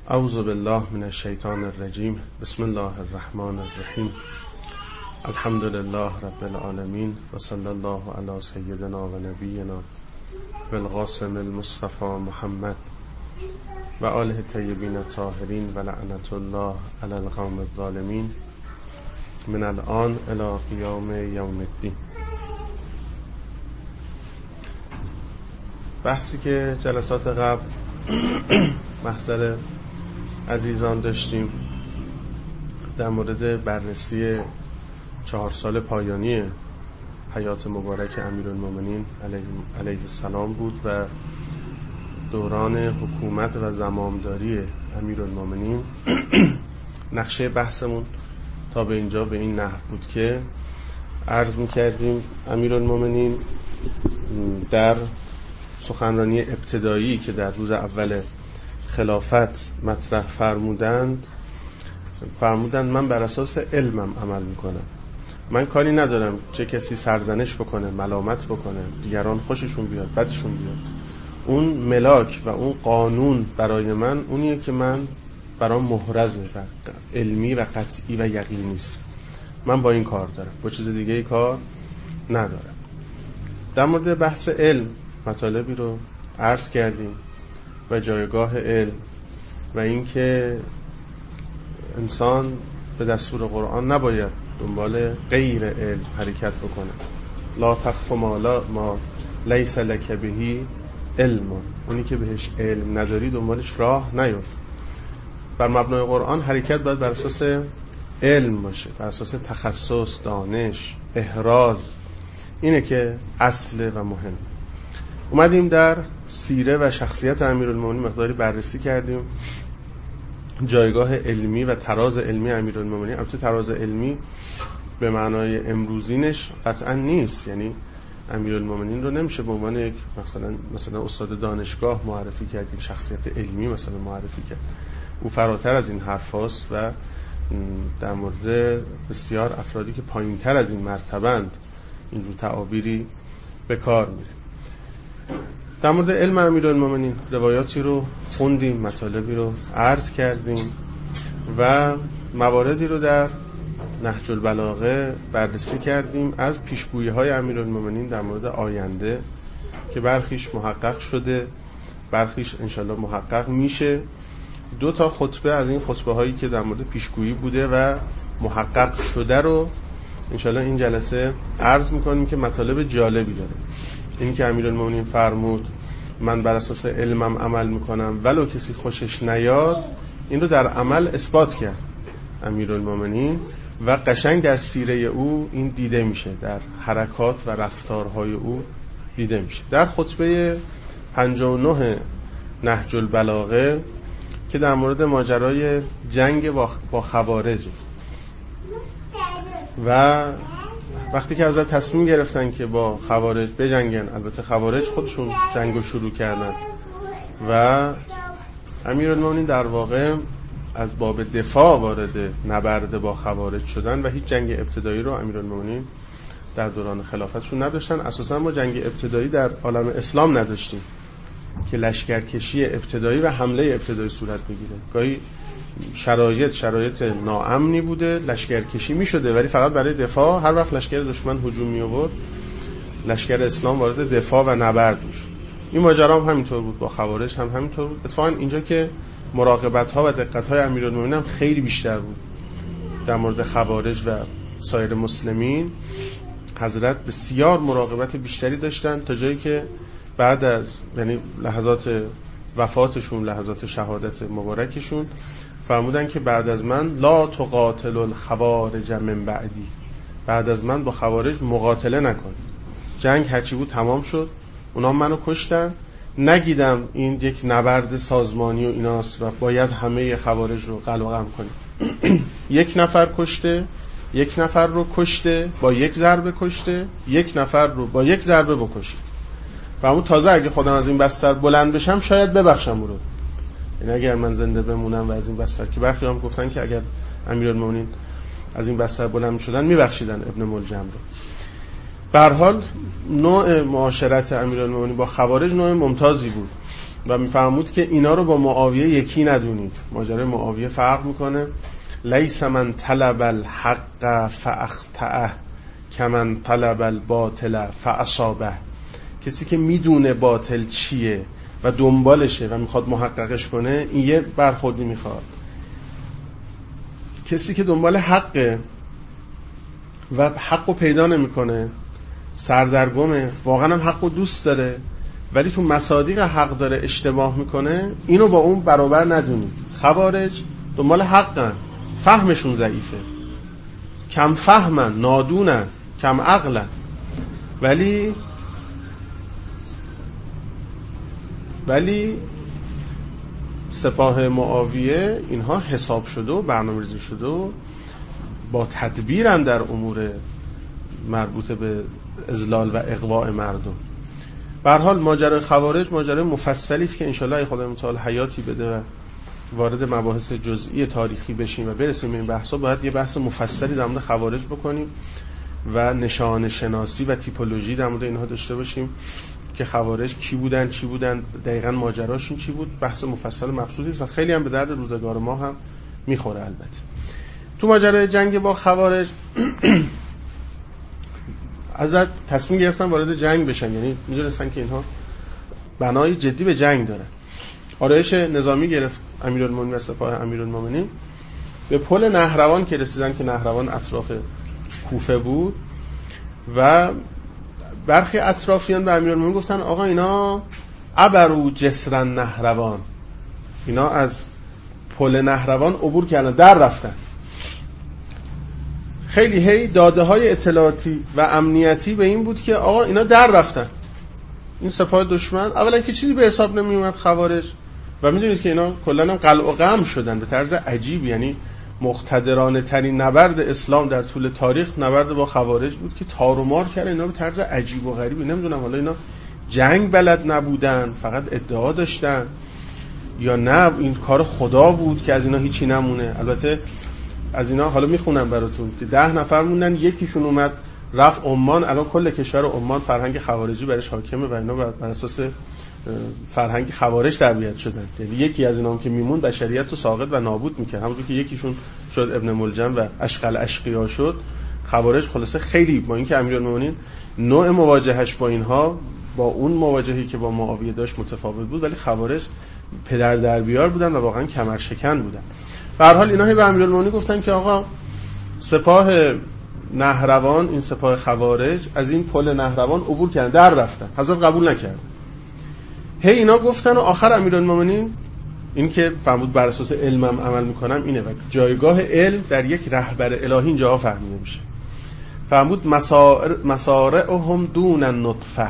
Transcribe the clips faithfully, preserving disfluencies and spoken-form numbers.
اعوذ بالله من الشیطان الرجیم. بسم الله الرحمن الرحیم. الحمد لله رب العالمین و صلی الله علی سیدنا و نبینا بالقاسم المصطفى محمد و آله الطیبین الطاهرین و لعنت الله علی القوم الظالمین من الان الی قیام یوم الدین. بحثی که جلسات قبل محضر عزیزان داشتیم در مورد بررسی چهار سال پایانی حیات مبارک امیرالمومنین علیه, علیه السلام بود و دوران حکومت و زمامداری امیرالمومنین. نقشه بحثمون تا به اینجا به این نحو بود که عرض می‌کردیم امیرالمومنین در سخنرانی ابتدایی که در روز اول خلافت مطرح فرمودند فرمودند من بر اساس علمم عمل میکنم، من کاری ندارم چه کسی سرزنش بکنه، ملامت بکنه، دیگران خوششون بیاد بدشون بیاد، اون ملاک و اون قانون برای من اونیه که من برام محرزه و علمی و قطعی و یقینی نیست. من با این کار دارم، با چیز دیگه ای کار ندارم. در مورد بحث علم مطالبی رو عرض کردیم و جایگاه علم و اینکه انسان به دستور قرآن نباید دنبال غیر علم حرکت بکنه. لا تخف ما لا ما لیس لک به علم، اونی که بهش علم نداری دنبالش راه نیفت. بر مبنای قرآن حرکت باید بر اساس علم باشه، بر اساس تخصص، دانش، احراز. اینه که اصل و مهم. اومدیم در سیره و شخصیت امیرالمومنین مقداری بررسی کردیم، جایگاه علمی و تراز علمی امیرالمومنین. البته تراز علمی به معنای امروزینش قطعا نیست، یعنی امیرالمومنین رو نمیشه به عنوان یک مثلا مثلا استاد دانشگاه معرفی کرد، یک شخصیت علمی مثلا معرفی کرد. او فراتر از این حرفاست و در مورد بسیار افرادی که پایینتر از این مرتبند اینجور تعابیری به کار میره. در مورد علم امیرالمومنین روایاتی رو خوندیم، مطالبی رو عرض کردیم و مواردی رو در نهج البلاغه بررسی کردیم از پیشگویی های امیرالمومنین در مورد آینده که برخیش محقق شده، برخیش انشالله محقق میشه. دو تا خطبه از این خطبه هایی که در مورد پیشگویی بوده و محقق شده رو انشالله این جلسه عرض میکنیم که مطالب جالبی داره. این که امیرالمومنین فرمود من بر اساس علمم عمل میکنم ولو کسی خوشش نیاد، این رو در عمل اثبات کرد امیرالمومنین و قشنگ در سیره او این دیده میشه، در حرکات و رفتارهای او دیده میشه. در خطبه پنجاه و نه نهج البلاغه که در مورد ماجرای جنگ با خوارج و وقتی که حضرت تصمیم گرفتن که با خوارج بجنگن، البته خوارج خودشون جنگو شروع کردن و امیرالمومنین در واقع از باب دفاع وارد نبرد با خوارج شدن و هیچ جنگ ابتدایی رو امیرالمومنین در دوران خلافتشون نداشتن. اساسا ما جنگ ابتدایی در عالم اسلام نداشتیم که لشکرکشی ابتدایی و حمله ابتدایی صورت بگیره. گاهی شرایط شرایط ناامنی بوده، لشکرکشی می شده ولی فقط برای دفاع. هر وقت لشکر دشمن هجوم می آورد لشکر اسلام وارد دفاع و نبرد می شد. این ماجرا هم همینطور بود، با خوارج هم همینطور بود. اتفاقا اینجا که مراقبت ها و دقت های امیرالمومنین هم خیلی بیشتر بود در مورد خوارج و سایر مسلمین. حضرت بسیار مراقبت بیشتری داشتن تا جایی که بعد از یعنی لحظات وفاتشون، لحظات شهادت مبارکشون فرمودن که بعد از من لا تقاتل الخوارج من بعدی، بعد از من با خوارج مقاتله نکنید. جنگ هرچی بود تمام شد، اونا منو کشتن، نگیدم این یک نبرد سازمانی و ایناست و باید همه خوارج رو قلع و قم کنید. یک نفر کشته، یک نفر رو کشته با یک ضربه کشته، یک نفر رو با یک ضربه بکشید. و همون تازه اگه خودم از این بستر بلند بشم شاید ببخشم او رو، یعنی اگر من زنده بمونم و از این بستر، که برخی هم گفتن که اگر امیرالمومنین از این بستر بلند شدن میبخشیدن ابن ملجم رو. به هر حال نوع معاشرت امیرالمومنین با خوارج نوع ممتازی بود و میفرمود که اینا رو با معاویه یکی ندونید. ماجرای معاویه فرق میکنه. لیس من طلب الحق فاخطأه کمن طلب الباطل فاصابه. کسی که میدونه باطل چیه و دنبالشه و میخواد محققش کنه، این یه برخوردی میخواد. کسی که دنبال حقه و حقو پیدا نمیکنه، سردرگمه، واقعا هم حقو دوست داره ولی تو مصادیق حق داره اشتباه میکنه، اینو با اون برابر ندونید. خوارج دنبال حقن، فهمشون ضعیفه، کم فهمن، نادونن، کم عقلن، ولی ولی سپاه معاویه اینها حساب شده و برنامه‌ریزی شده و با تدبیرن در امور مربوط به اذلال و اغواء مردم. به هر حال ماجرای خوارج ماجرای مفصلی است که انشالله ای خدای متعال حیاتی بده و وارد مباحث جزئی تاریخی بشیم و برسیم به این بحثا. باید یه بحث مفصلی در مورد خوارج بکنیم و نشان شناسی و تیپولوژی در مورد اینها داشته باشیم که خوارج کی بودن، چی بودن، دقیقاً ماجراشون چی بود. بحث مفصل مبسوطی است و خیلی هم به درد روزگار ما هم میخوره. البته تو ماجرای جنگ با خوارج ازت تصمیم گرفتن وارد جنگ بشن، یعنی می‌دونستن که اینها بنای جدی به جنگ دارن. آرایش نظامی گرفت امیرالمومنین و سپاه امیرالمومنین به پل نهروان که رسیدن، که نهروان اطراف کوفه بود و برخی اطرافیان به امیرالمومنین گفتن آقا اینا عبرو جسر نهروان، اینا از پل نهروان عبور کردن، در رفتن. خیلی هی داده های اطلاعاتی و امنیتی به این بود که آقا اینا در رفتن، این سپاه دشمن. اولا که چیزی به حساب نمی اومد خوارج و میدونید که اینا کلا هم قلع و قم شدن به طرز عجیب، یعنی مقتدرانه ترین نبرد اسلام در طول تاریخ نبرد با خوارج بود که تار و مار کرد اینا به طرز عجیب و غریبی. نمیدونم حالا اینا جنگ بلد نبودن، فقط ادعا داشتن، یا نه این کار خدا بود که از اینا هیچی نمونه. البته از اینا حالا میخونم براتون که ده نفر موندن، یکیشون اومد رفت عمان. الان کل کشور عمان فرهنگ خوارجی برش حاکمه و اینا بر اساس فرهنگ خوارج تربیت شدن. یعنی یکی از اینا هم که میمون بشریت رو ساقط و نابود میکرد، همونطور که یکیشون شد ابن ملجم و اشقل اشقیا شد. خوارج خلاصه خیلی با اینکه امیرالمومنین نوع مواجهش با اینها با اون مواجهی که با معاویه داشت متفاوت بود، ولی خوارج پدر در بیار بودن و واقعا کمر شکن بودن. به هر حال اینا به امیرالمومنین گفتن که آقا سپاه نهروان، این سپاه خوارج از این پل نهروان عبور کردن، در رفتن. حضرت قبول نکرد. هی اینا گفتن و آخر امیرالمومنین این که فرمود بر اساس علمم عمل میکنم اینه و جایگاه علم در یک رهبر الهی اینجاها فهمیده میشه. فرمود مسارعهم دون النطفه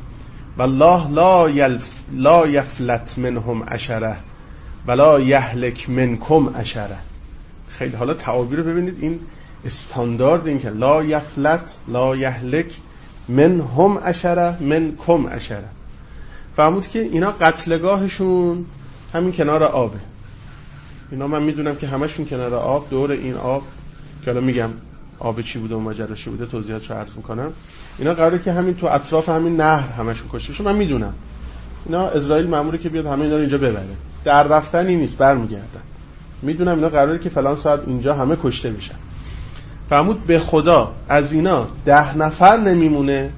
والله لا یلف لا یفلت منهم عشره ولا یهلک منکم عشره. خیلی حالا تعابیر رو ببینید، این استاندارد این که لا یفلت لا یهلک منهم عشره منکم عشره. فرمود که اینا قتلگاهشون همین کنار آبه. اینا من میدونم که همشون کنار آب، دور این آب که حالا میگم آب چی بوده و ماجراش چی بوده توضیحاتشو عرض میکنم. اینا قراره که همین تو اطراف همین نهر همشون کشته بشن. من میدونم اینا اسرائیل مأموره که بیاد همه اینا رو اینجا ببره، در رفتنی نیست، برمیگردن. میدونم اینا قراره که فلان ساعت اینجا همه کشته بشن. فرمود به خدا از اینا ده نفر نمیمونه،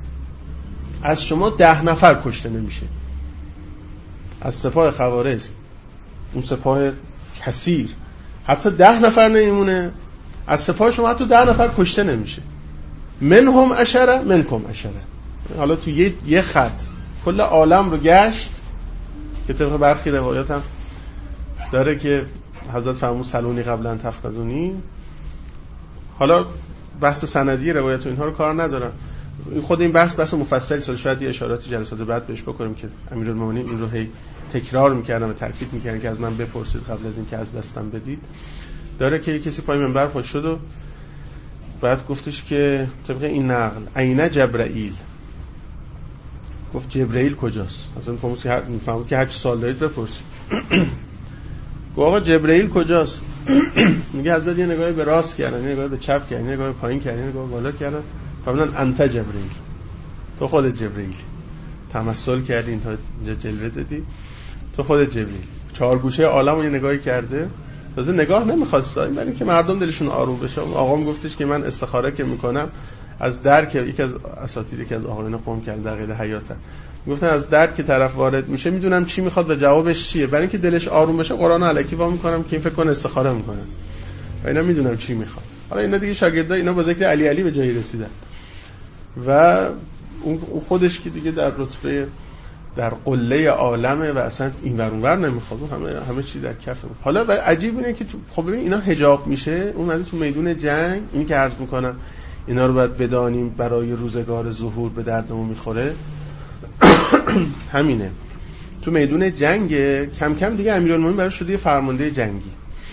از شما ده نفر کشته نمیشه. از سپاه خوارج، اون سپاه کثیر، حتی ده نفر نمیمونه، از سپاه شما حتی ده نفر کشته نمیشه. منهم عشره منکم عشره. حالا تو یه, یه خط کل عالم رو گشت که طبق برخی روایات هم داره که حضرت فرمود سلونی قبلا تفقدونی. حالا بحث سندی روایت و اینها رو کار ندارم، خود این بحث بحث مفصلی سال شاید یه اشاراتی جلسات بعد بهش بکنیم که امیرالمومنین این رو هی تکرار میکردن و تاکید میکردن که از من بپرسید قبل از این که از دستم بدید. داره که کسی پای منبر پاش شد و بعد گفتش که طبق این نقل عین جبرائیل، گفت جبرائیل کجاست؟ مثلا فهمید که هر میفهمید که هر چه سوال دارید بپرسید. گفت آقا جبرائیل کجاست؟ میگه حضرت یه نگاهی به راست کردن، یه نگاهی به چپ کردن، یه نگاهی پایین کردن، یه نگاهی بالا کردن. فرمودن انت جبرائیل، تو خود جبرائیل، تمثل کردی اینجا جلوه دادی، تو خودت جبریل چهار گوشه عالمو یه نگاهی کرده. تازه نگاه نمی‌خواست این برای که مردم دلشون آروم بشه. آقا میگفتش که من استخاره که میکنم از در که یکی از اساتید که از آقایان قم کرد در قید حیاته میگفتن از در که طرف وارد میشه میدونم چی میخواد و جوابش چیه. برای اینکه دلش آروم بشه قرآن الکی وا میکنم که این فکر کنه استخاره میکنه و اینا میدونم چی میخواد. حالا اینا دیگه شاگردا اینا با ذکر علی علی به جایی رسیدن و اون خودش که دیگه در رتبه در قله عالمه و اصلا این ور اون ور نمیخواد. همه همه چی در کفه. حالا و عجیب اینه که خب ببین اینا حجاب میشه اون وقتی تو میدون جنگ این که عرض میکنم اینا رو باید بدانیم برای روزگار ظهور به دردمون میخوره. همینه تو میدون جنگ کم کم دیگه امیرالمومنین براش شده یه فرمانده جنگی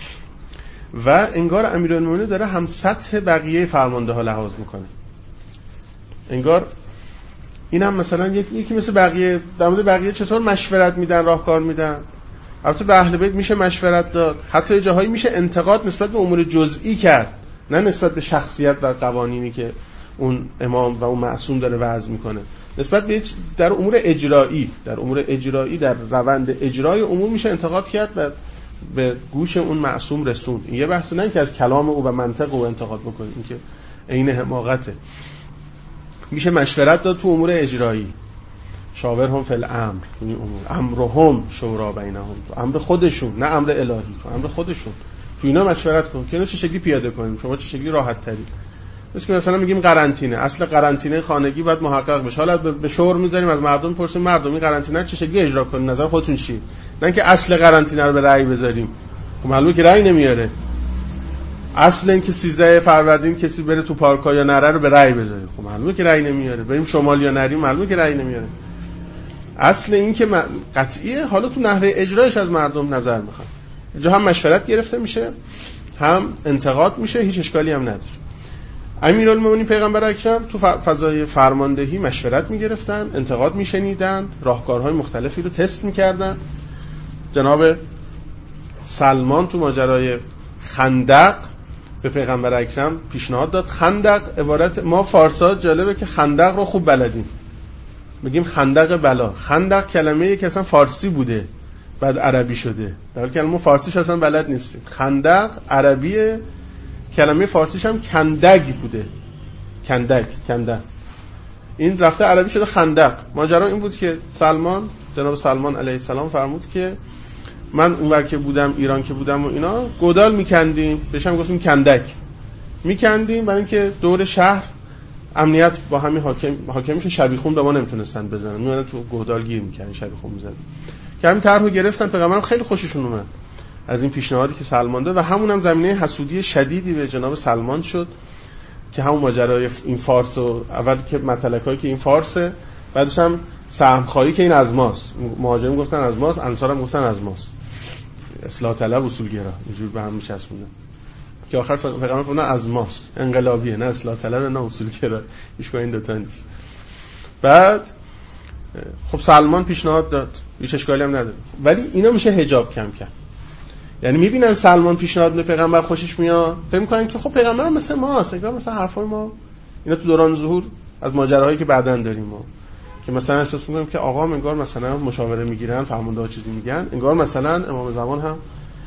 و انگار امیرالمومنین داره هم سطح بقیه فرمانده ها لحاظ میکنه. انگار این هم مثلا یکی مثل بقیه در مورد بقیه چطور مشورت میدن راهکار میدن. البته به اهل بیت میشه مشورت داد، حتی جاهایی میشه انتقاد نسبت به امور جزئی کرد نه نسبت به شخصیت و قوانینی که اون امام و اون معصوم داره وضع میکنه. نسبت به در امور اجرایی در امور اجرایی در روند اجرای امور میشه انتقاد کرد و به گوش اون معصوم رسوند. این یه بحث نه که از کلام او و منطق او انتقاد بکنید، این که عین حماقته. میشه مشورت داد تو امور اجرایی. شاورهم فی الامر، یعنی امور امرهم شورا بینهم، تو امر خودشون نه امر الهی، تو امر خودشون تو اینا مشورت کن که اینا چه شکلی پیاده کنیم، شما چه شکلی راحت تری. مثل که مثلا میگیم قرنطینه، اصل قرنطینه خانگی باید محقق بشه. حالا به شور میذاریم از مردم پرسیم مردم این قرنطینه چه شکلی اجرا کنین، نظر خودتون چیه؟ نه که اصل قرنطینه رو به رأی بذاریم. خب معلومه که رأی نمیاره. اصل این که سیزده فروردین کسی بره تو پارک‌ها یا نره رو به رأی بذاریم. خب معلومه که رأی نمیاره. بریم شمال یا نریم معلومه که رأی نمیاره. اصل این که قطعیه. حالا تو نحوه اجرایش از مردم نظر میخوان. اینجا هم مشورت گرفته میشه، هم انتقاد میشه، هیچ اشکالی هم نداره. امیرالمومنین پیغمبر اکرم تو فضای فرماندهی مشورت میگرفتن، انتقاد میشنیدن، راهکارهای مختلفی رو تست میکردن. جناب سلمان تو ماجرای خندق به پیغمبر اکرم پیشنهاد داد. خندق عبارت ما فارسا جالبه که خندق رو خوب بلدیم، میگیم خندق بلا. خندق کلمه‌ای که اصلا فارسی بوده بعد عربی شده، در حالی که ما فارسیش اصلا بلد نیستیم. خندق عربیه، کلمه فارسیش هم کندگ بوده. کندگ کندن این رفته عربی شده خندق. ماجرا این بود که سلمان جناب سلمان علیه السلام فرمود که من اونور که بودم ایران که بودم و اینا گودال میکندیم، بهشم گفتیم کندک میکندیم برای اینکه دور شهر امنیت با همین حاکم حاکمیش شبیخون به ما نمیتونستن بزنن، میونه تو گودال گیر میکردن شبیخون میزدن. که همین طرحو گرفتن، پیغمبرم خیلی خوششون اومد از این پیشنهادی که سلمان داد و همون هم زمینه حسودی شدیدی به جناب سلمان شد که همون ماجرای این فارس و اول که مطلقایی که این فارسه، بعدش هم سهمخواهی که این از ماست. مهاجرین گفتن از ماست، انصار هم گفتن از ماست. اصلاح طلب اصولگرا اینجوری به هم میچسبوندن که آخر پیغمبر فرمود از ماست، انقلابیه، نه اصلاح طلب نه اصولگرا، هیچ کدوم این دو تا نیست. بعد خب سلمان پیشنهاد داد، هیچ اشکالی هم نداره، ولی اینا میشه حجاب کم کم. یعنی میبینن سلمان پیشنهاد به پیغمبر خوشش میاد، فکر میکنن که خب پیغمبر مثل ماست، انگار مثلا حرفای ما. اینا تو دوران ظهور از ماجراهایی که بعدن داریم ما که مثلا احساس میکنیم که آقا انگار مثلا مشاوره میگیرن، فرمانده ها چیزی میگن، انگار مثلا امام زمان هم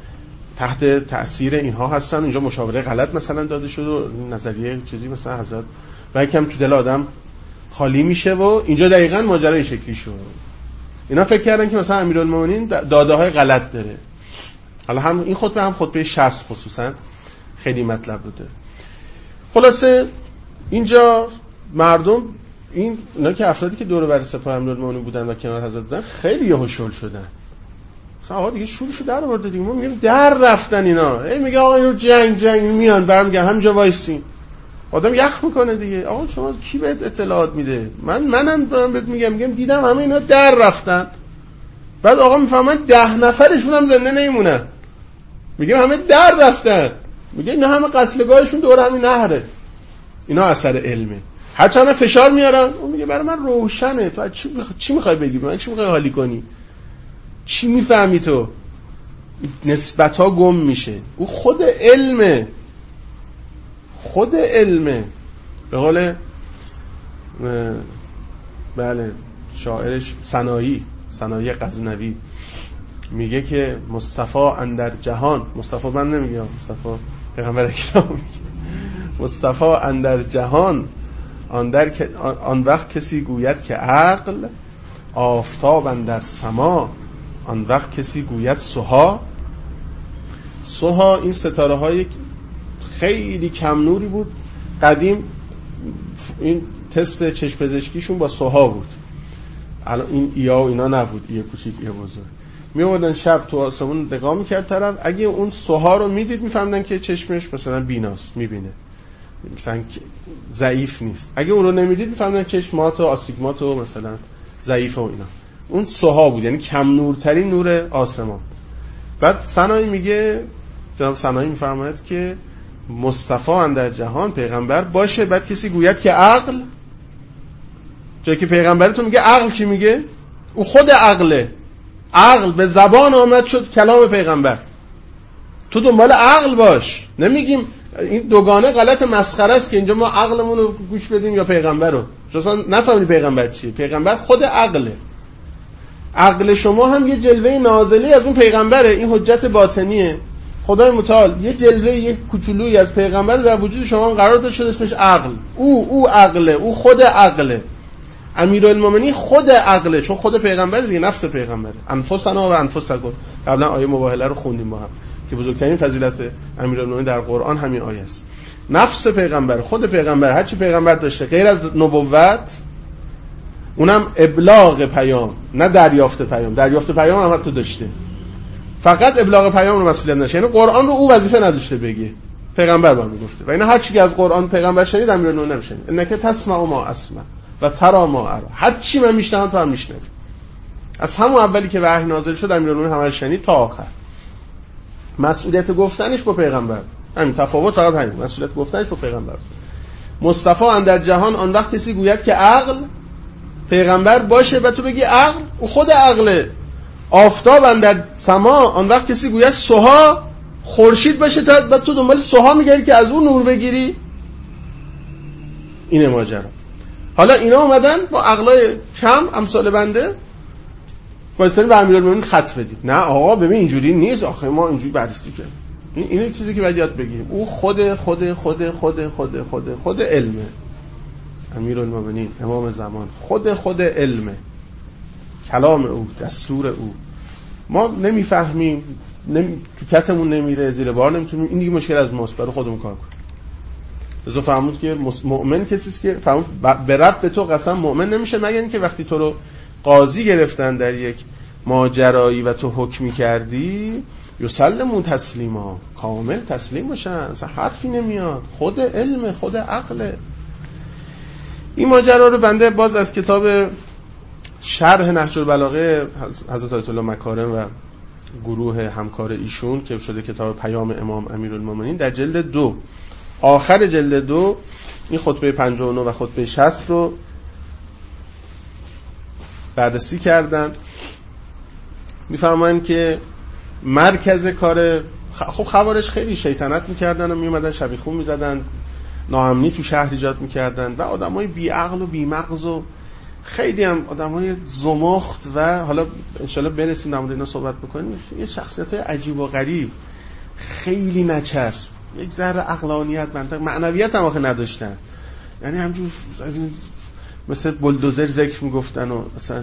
تحت تأثیر اینها هستن، اینجا مشاوره غلط مثلا داده شده و نظریه چیزی مثلا حضرت و یکم تو دل آدم خالی میشه و اینجا دقیقاً ماجرا این شکلی شد. اینا فکر کردن که مثلا امیرالمومنین داده های غلط داره. حالا هم این خطبه هم خطبه شصت خصوصا خیلی مطلب رو داره. خلاصه اینجا مردم این اینا که افرادی که دور بر سپاه امیرالمومنین بودن و کنار حضرت بودن خیلی یهوشول شدن. مثلا آقا دیگه شورشو در آورده دیگه، ما میگیم در رفتن اینا. ای میگه آقا اینو جنگ جنگ میان برمیگردن همینجا وایسین. آدم یخ میکنه دیگه. آقا شما کی بهت اطلاعات میده؟ من منم دارم بهت میگم میگم دیدم همه اینا در رفتن. بعد آقا میفهمن ده نفرشون هم زنده نمیمونن. میگم همه در رفتن. میگه اینا همه قتلگاهشون دور همین نهره. اینا اثر علمه. هرچند فشار میارن، اون میگه برای من روشنه. تو چی میخوای چی میخوای بگی؟ من چی میخوای حالی کنی؟ چی میفهمی تو؟ نسبت‌ها گم میشه. او خود علمه. خود علمه. به قول بله شاعرش سنایی سنایی غزنوی میگه که مصطفی اندر جهان، مصطفی من نمیگم، مصطفی پیغمبر اکرام میگه مصطفی اندر جهان آن, در... آن وقت کسی گوید که عقل، آفتاب اندر سما آن وقت کسی گوید سها. سها این ستاره های خیلی کم نوری بود، قدیم این تست چشم پزشکیشون با سها بود، الان این ایا و اینا نبود، یه کوچیک یه بزرگ. می آوردن شب تو آسمون نگاه میکرد طرف، اگه اون سها رو میدید میفهمدن که چشمش مثلا بیناست، میبینه مثلا ضعیف نیست. اگه اون رو نمیدید میفهمدن چشمات و آستیگمات و مثلا ضعیفه و اینا. اون سها بود، یعنی کم نورترین نور آسمان. بعد سنایی میگه، جناب سنایی میفرماید که مصطفی اندر جهان پیغمبر باشه، بعد کسی گوید که عقل، جایی که پیغمبرتون میگه عقل چی میگه؟ او خود عقله، عقل به زبان آمد شد کلام پیغمبر. تو دنبال عقل باش، نمیگیم این دوگانه غلط مسخره است که اینجا ما عقلمون رو گوش بدیم یا پیغمبر رو. شما نفهمید پیغمبر چیه؟ پیغمبر خود عقله. عقل شما هم یه جلوه نازلی از اون پیغمبره، این حجت باطنیه. خدای متعال یه جلوه، یه کوچولویی از پیغمبر در وجود شما هم قرار داده شده، اسمش عقل. او او عقله، او خود عقله. امیرالمومنین خود عقله، چون خود پیغمبر دیگه، نفس پیغمبره. انفسنا و انفسکم، قبلا آیه مباهله رو خوندیم با هم که بزرگترین فضیلت امیرالمومنین در قرآن همین آیه است. نفس پیغمبر، خود پیغمبر، هر چی پیغمبر داشته غیر از نبوت، اونم ابلاغ پیام، نه دریافت پیام. دریافت پیام هم حتی داشته، فقط ابلاغ پیام رو مسئولیت نشه. یعنی قرآن رو او وظیفه نداشته بگه، پیغمبر با میگفته. و اینا هر چی که از قرآن پیغمبر شنید امیرالمومنین نمیشنید. انک تسمع ما اسمع و ترى ما ارى، هر چی من میشنوم تو هم میشنوی. از همون اولی که وحی نازل شد امیرالمومنین همه رو شنید تا آخر. مسئولیت گفتنش با پیغمبر، همین تفاوت فقط همین، مسئولیت گفتنش با پیغمبر. مصطفی اندر جهان آن وقت کسی گوید که عقل، پیغمبر باشه و تو بگی عقل، او خود عقله. آفتاب اندر سما آن وقت کسی گوید سها، خورشید باشه تا تو دنبال سها میگردی که از اون نور بگیری. اینه ماجرا. حالا اینا اومدن با عقلای کم امثال بنده واسه به امیرالمومنین خط بدید. نه آقا ببین اینجوری نیست، آخه ما اینجوری بررسی کردیم. این اینه چیزی که باید یاد بگیریم. او خود خود خود خود خود خود خود علمه. امیرالمومنین امام زمان خود خود علمه، کلام او، دستور او. ما نمیفهمیم، نمی... تو کتمون نمیره، زیر بار نمیتونیم. این دیگه مشکل از ماست، برای خودمون کار کنیم. لذا فهمود که مؤمن کسی است که فهمود به رب به تو قسم مؤمن نمیشه مگر اینکه وقتی تو رو قاضی گرفتن در یک ماجرایی و تو حکمی کردی، یسلمون تسلیما، کامل تسلیم باشن، اصلا حرفی نمیاد. خود علم، خود عقل. این ماجرا رو بنده باز از کتاب شرح نهج البلاغه حضرت آیت الله مکارم و گروه همکار ایشون که شده کتاب پیام امام امیرالمومنین، در جلد دو، آخر جلد دو، این خطبه پنجاه و نه و خطبه شصت رو بررسی کردن. میفرمایند که مرکز کار خب خوارج خیلی شیطنت میکردن و میومدن شبیخون میزدن، ناامنی تو شهر ایجاد میکردن و آدمای بی عقل و بی مغز و خیلی هم آدمای زمخت و حالا انشالله برسیم در مورد اینا صحبت بکنیم. یه شخصیت‌های عجیب و غریب، خیلی نچسب، یک ذره عقلانیت، منطق، معنویت هم آخه نداشتن. یعنی همجور از این مثل بلدوزر ذکر میگفتن و مثلا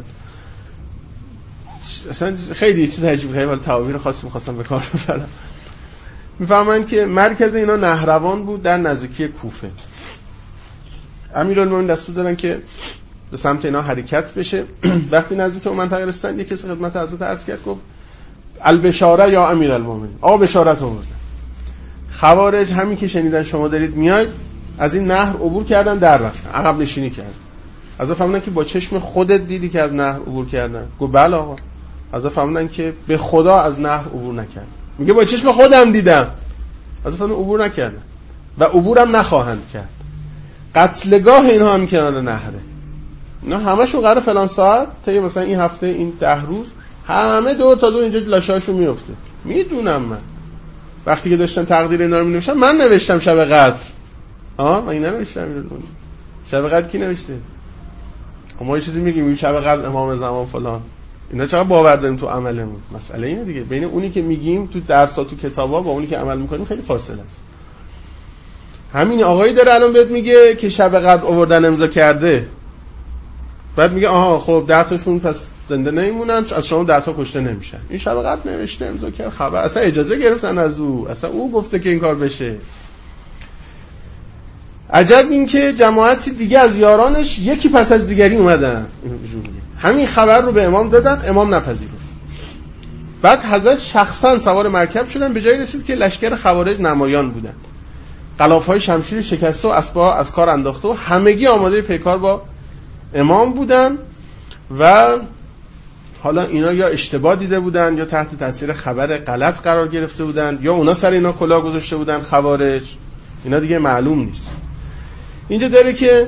اصلا خیلی چیز عجیب غریب، حالا تعابیر خاصی می‌خواستم به کار ببرم. میفهمن که مرکز اینا نهروان بود در نزدیکی کوفه. امیرالمومنین دستور دادن که به سمت اینا حرکت بشه. وقتی نزدیک اون منطقه رسیدن، یکی از خدمت حضرت عرض کرد، گفت البشاره یا امیرالمومنین، آقا بشارت آوردن. خوارج همین که شنیدن شما دارید میاید، از این نهر عبور کردن، در رفتن، عقب نشینی کردن. از فهمیدن که با چشم خودت دیدی که از نهر عبور کردن؟ گفت بله آقا. از فهمیدن که به خدا از نهر عبور نکردن. میگه با چشم خودم دیدم. از فهمیدن عبور نکردن و عبورم نخواهند کرد. قتلگاه اینها هم کنار نهره. اینا همشون قراره فلان ساعت تا مثلا این هفته، این ده روز، همه دو تا دو اینجا لاشاشون میفته. میدونم من وقتی که داشتن تقدیر اینا رو مینوشتن، من نوشتم شب قدر. آها من اینا نوشتم. شب قدر کی نوشته؟ ما یه چیزی میگیم شب قدر امام زمان فلان، اینا چقدر باور داریم تو عملمون. مسئله اینه دیگه، بین اونی که میگیم تو درس‌ها تو کتابا با اونی که عمل میکنیم خیلی فاصله است. همین آقایی داره الان بهت میگه که شب قدر آوردن امضا کرده، بعد میگه آها خب ده تاشون پس زنده نمیمونن، از شما ده تا کشته نمیشن. این شب قدر نوشته امضا کرد، خبر اصلا اجازه گرفتن از او، اصلا او گفته که این کار بشه. عجب این که جماعتی دیگه از یارانش یکی پس از دیگری اومدن همین خبر رو به امام دادن، امام نپذیرفت. بعد حضرت شخصا سوار مرکب شدن، به جایی رسید که لشکر خوارج نمایان بودن، غلافهای شمشیر شکسته و اسبا از کار انداخته و همگی آماده پیکار با امام بودن. و حالا اینا یا اشتباه دیده بودن یا تحت تاثیر خبر غلط قرار گرفته بودن یا اونا سر اینا کلاه گذاشته بودن خوارج، اینا دیگه معلوم نیست. اینجا داره که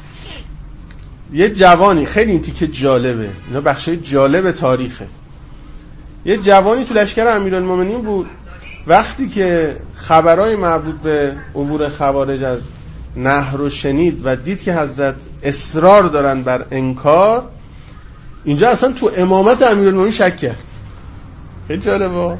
یه جوانی، خیلی این تیکه جالبه، اینا بخشای جالب تاریخه، یه جوانی تو لشکر امیرالمومنین بود، وقتی که خبرهای مربوط به امور خوارج از نهر رو شنید و دید که حضرت اصرار دارن بر انکار، اینجا اصلا تو امامت امیرالمومنین شک کرد. خیلی جالبه،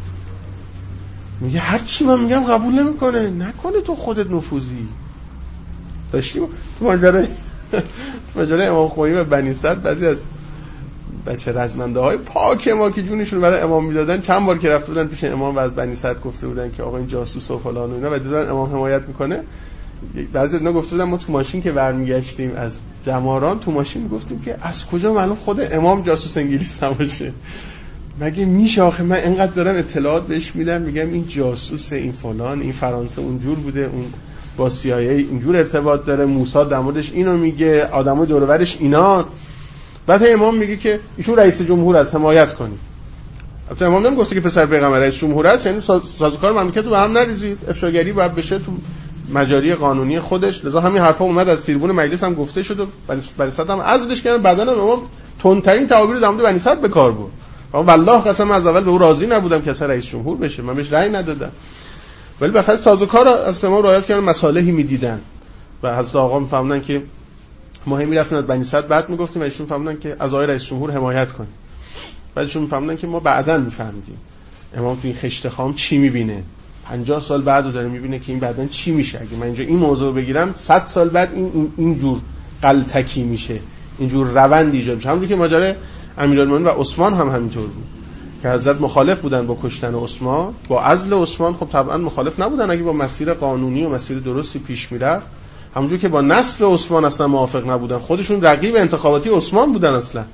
میگه هر چی من میگم قبول نمیکنه، نکنه تو خودت نفوذی داشتیم. تو ماجرای تو ماجرای امام خمینی و بنی صدر بعضی از بچه رزمنده های پاک ما که جونشون برای امام میدادن، چند بار که رفته بودن پیش امام و از بنی صدر گفته بودن که آقا این جاسوس و فلان و اینا، و دیدن امام حمایت میکنه، بعضی از اینا گفته بودن ما تو ماشین که برمیگشتیم از جماران تو ماشین گفتیم که از کجا معلوم خود امام جاسوس انگلیس نباشه، مگه میشه آخه من اینقدر دارم اطلاعات بهش میدم میگم این جاسوس، این فلان، این فرانسه اونجور بوده، اون با سی آی ای اینجور ارتباط داره، موسی در موردش اینو میگه، آدمای دور و برش اینا. بعد امام میگه که ایشون رئیس جمهور است، حمایت کنید. البته امام نمیگفته که پسر پیغمبر رئیس جمهور است، یعنی سازوکار مملکت رو به هم نریزید، افشاگری باید بشه تو مجاری قانونی خودش. لذا همین حرفا اومد از تریبون مجلس هم گفته شد و بنی صدر هم عزلش کردن. بعدن هم امام تندترین تعابیر در مورد بنی صدر به کار برد. اما والله قسم از اول به او راضی نبودم که اصلا رئیس جمهور بشه، من بهش رأی ندادم، ولی بخاطر سازوکار از امام رعایت کردن، مصالحی میدیدن و حضرت آقا میفهمدن که ما هم میرفتیم از بنی صدر بعد میگفتیم و ایشون فهمیدن که از آقای رئیس جمهور حمایت کنیم. بعدشون میفهمیدن که ما بعداً میفهمیدیم امام تو این خشت خام چی میبینه، پنجاه سال بعدو داره میبینه که این بعداً چی میشه. اگه من اینجا این موضوع بگیرم صد سال بعد این اینجور غلطکی میشه، اینجور روند ایجاد میشه. همونجوری که ماجرای امیرالمومنین و عثمان هم همینطور بود که حضرت مخالف بودن با کشتن عثمان، با عزل عثمان خب طبعا مخالف نبودن اگه با مسیر قانونی و مسیر درستی پیش میرفت. همونجوری که با نسل عثمان اصلا موافق نبودن، خودشون رقیب انتخاباتی عثمان بودن اصلا،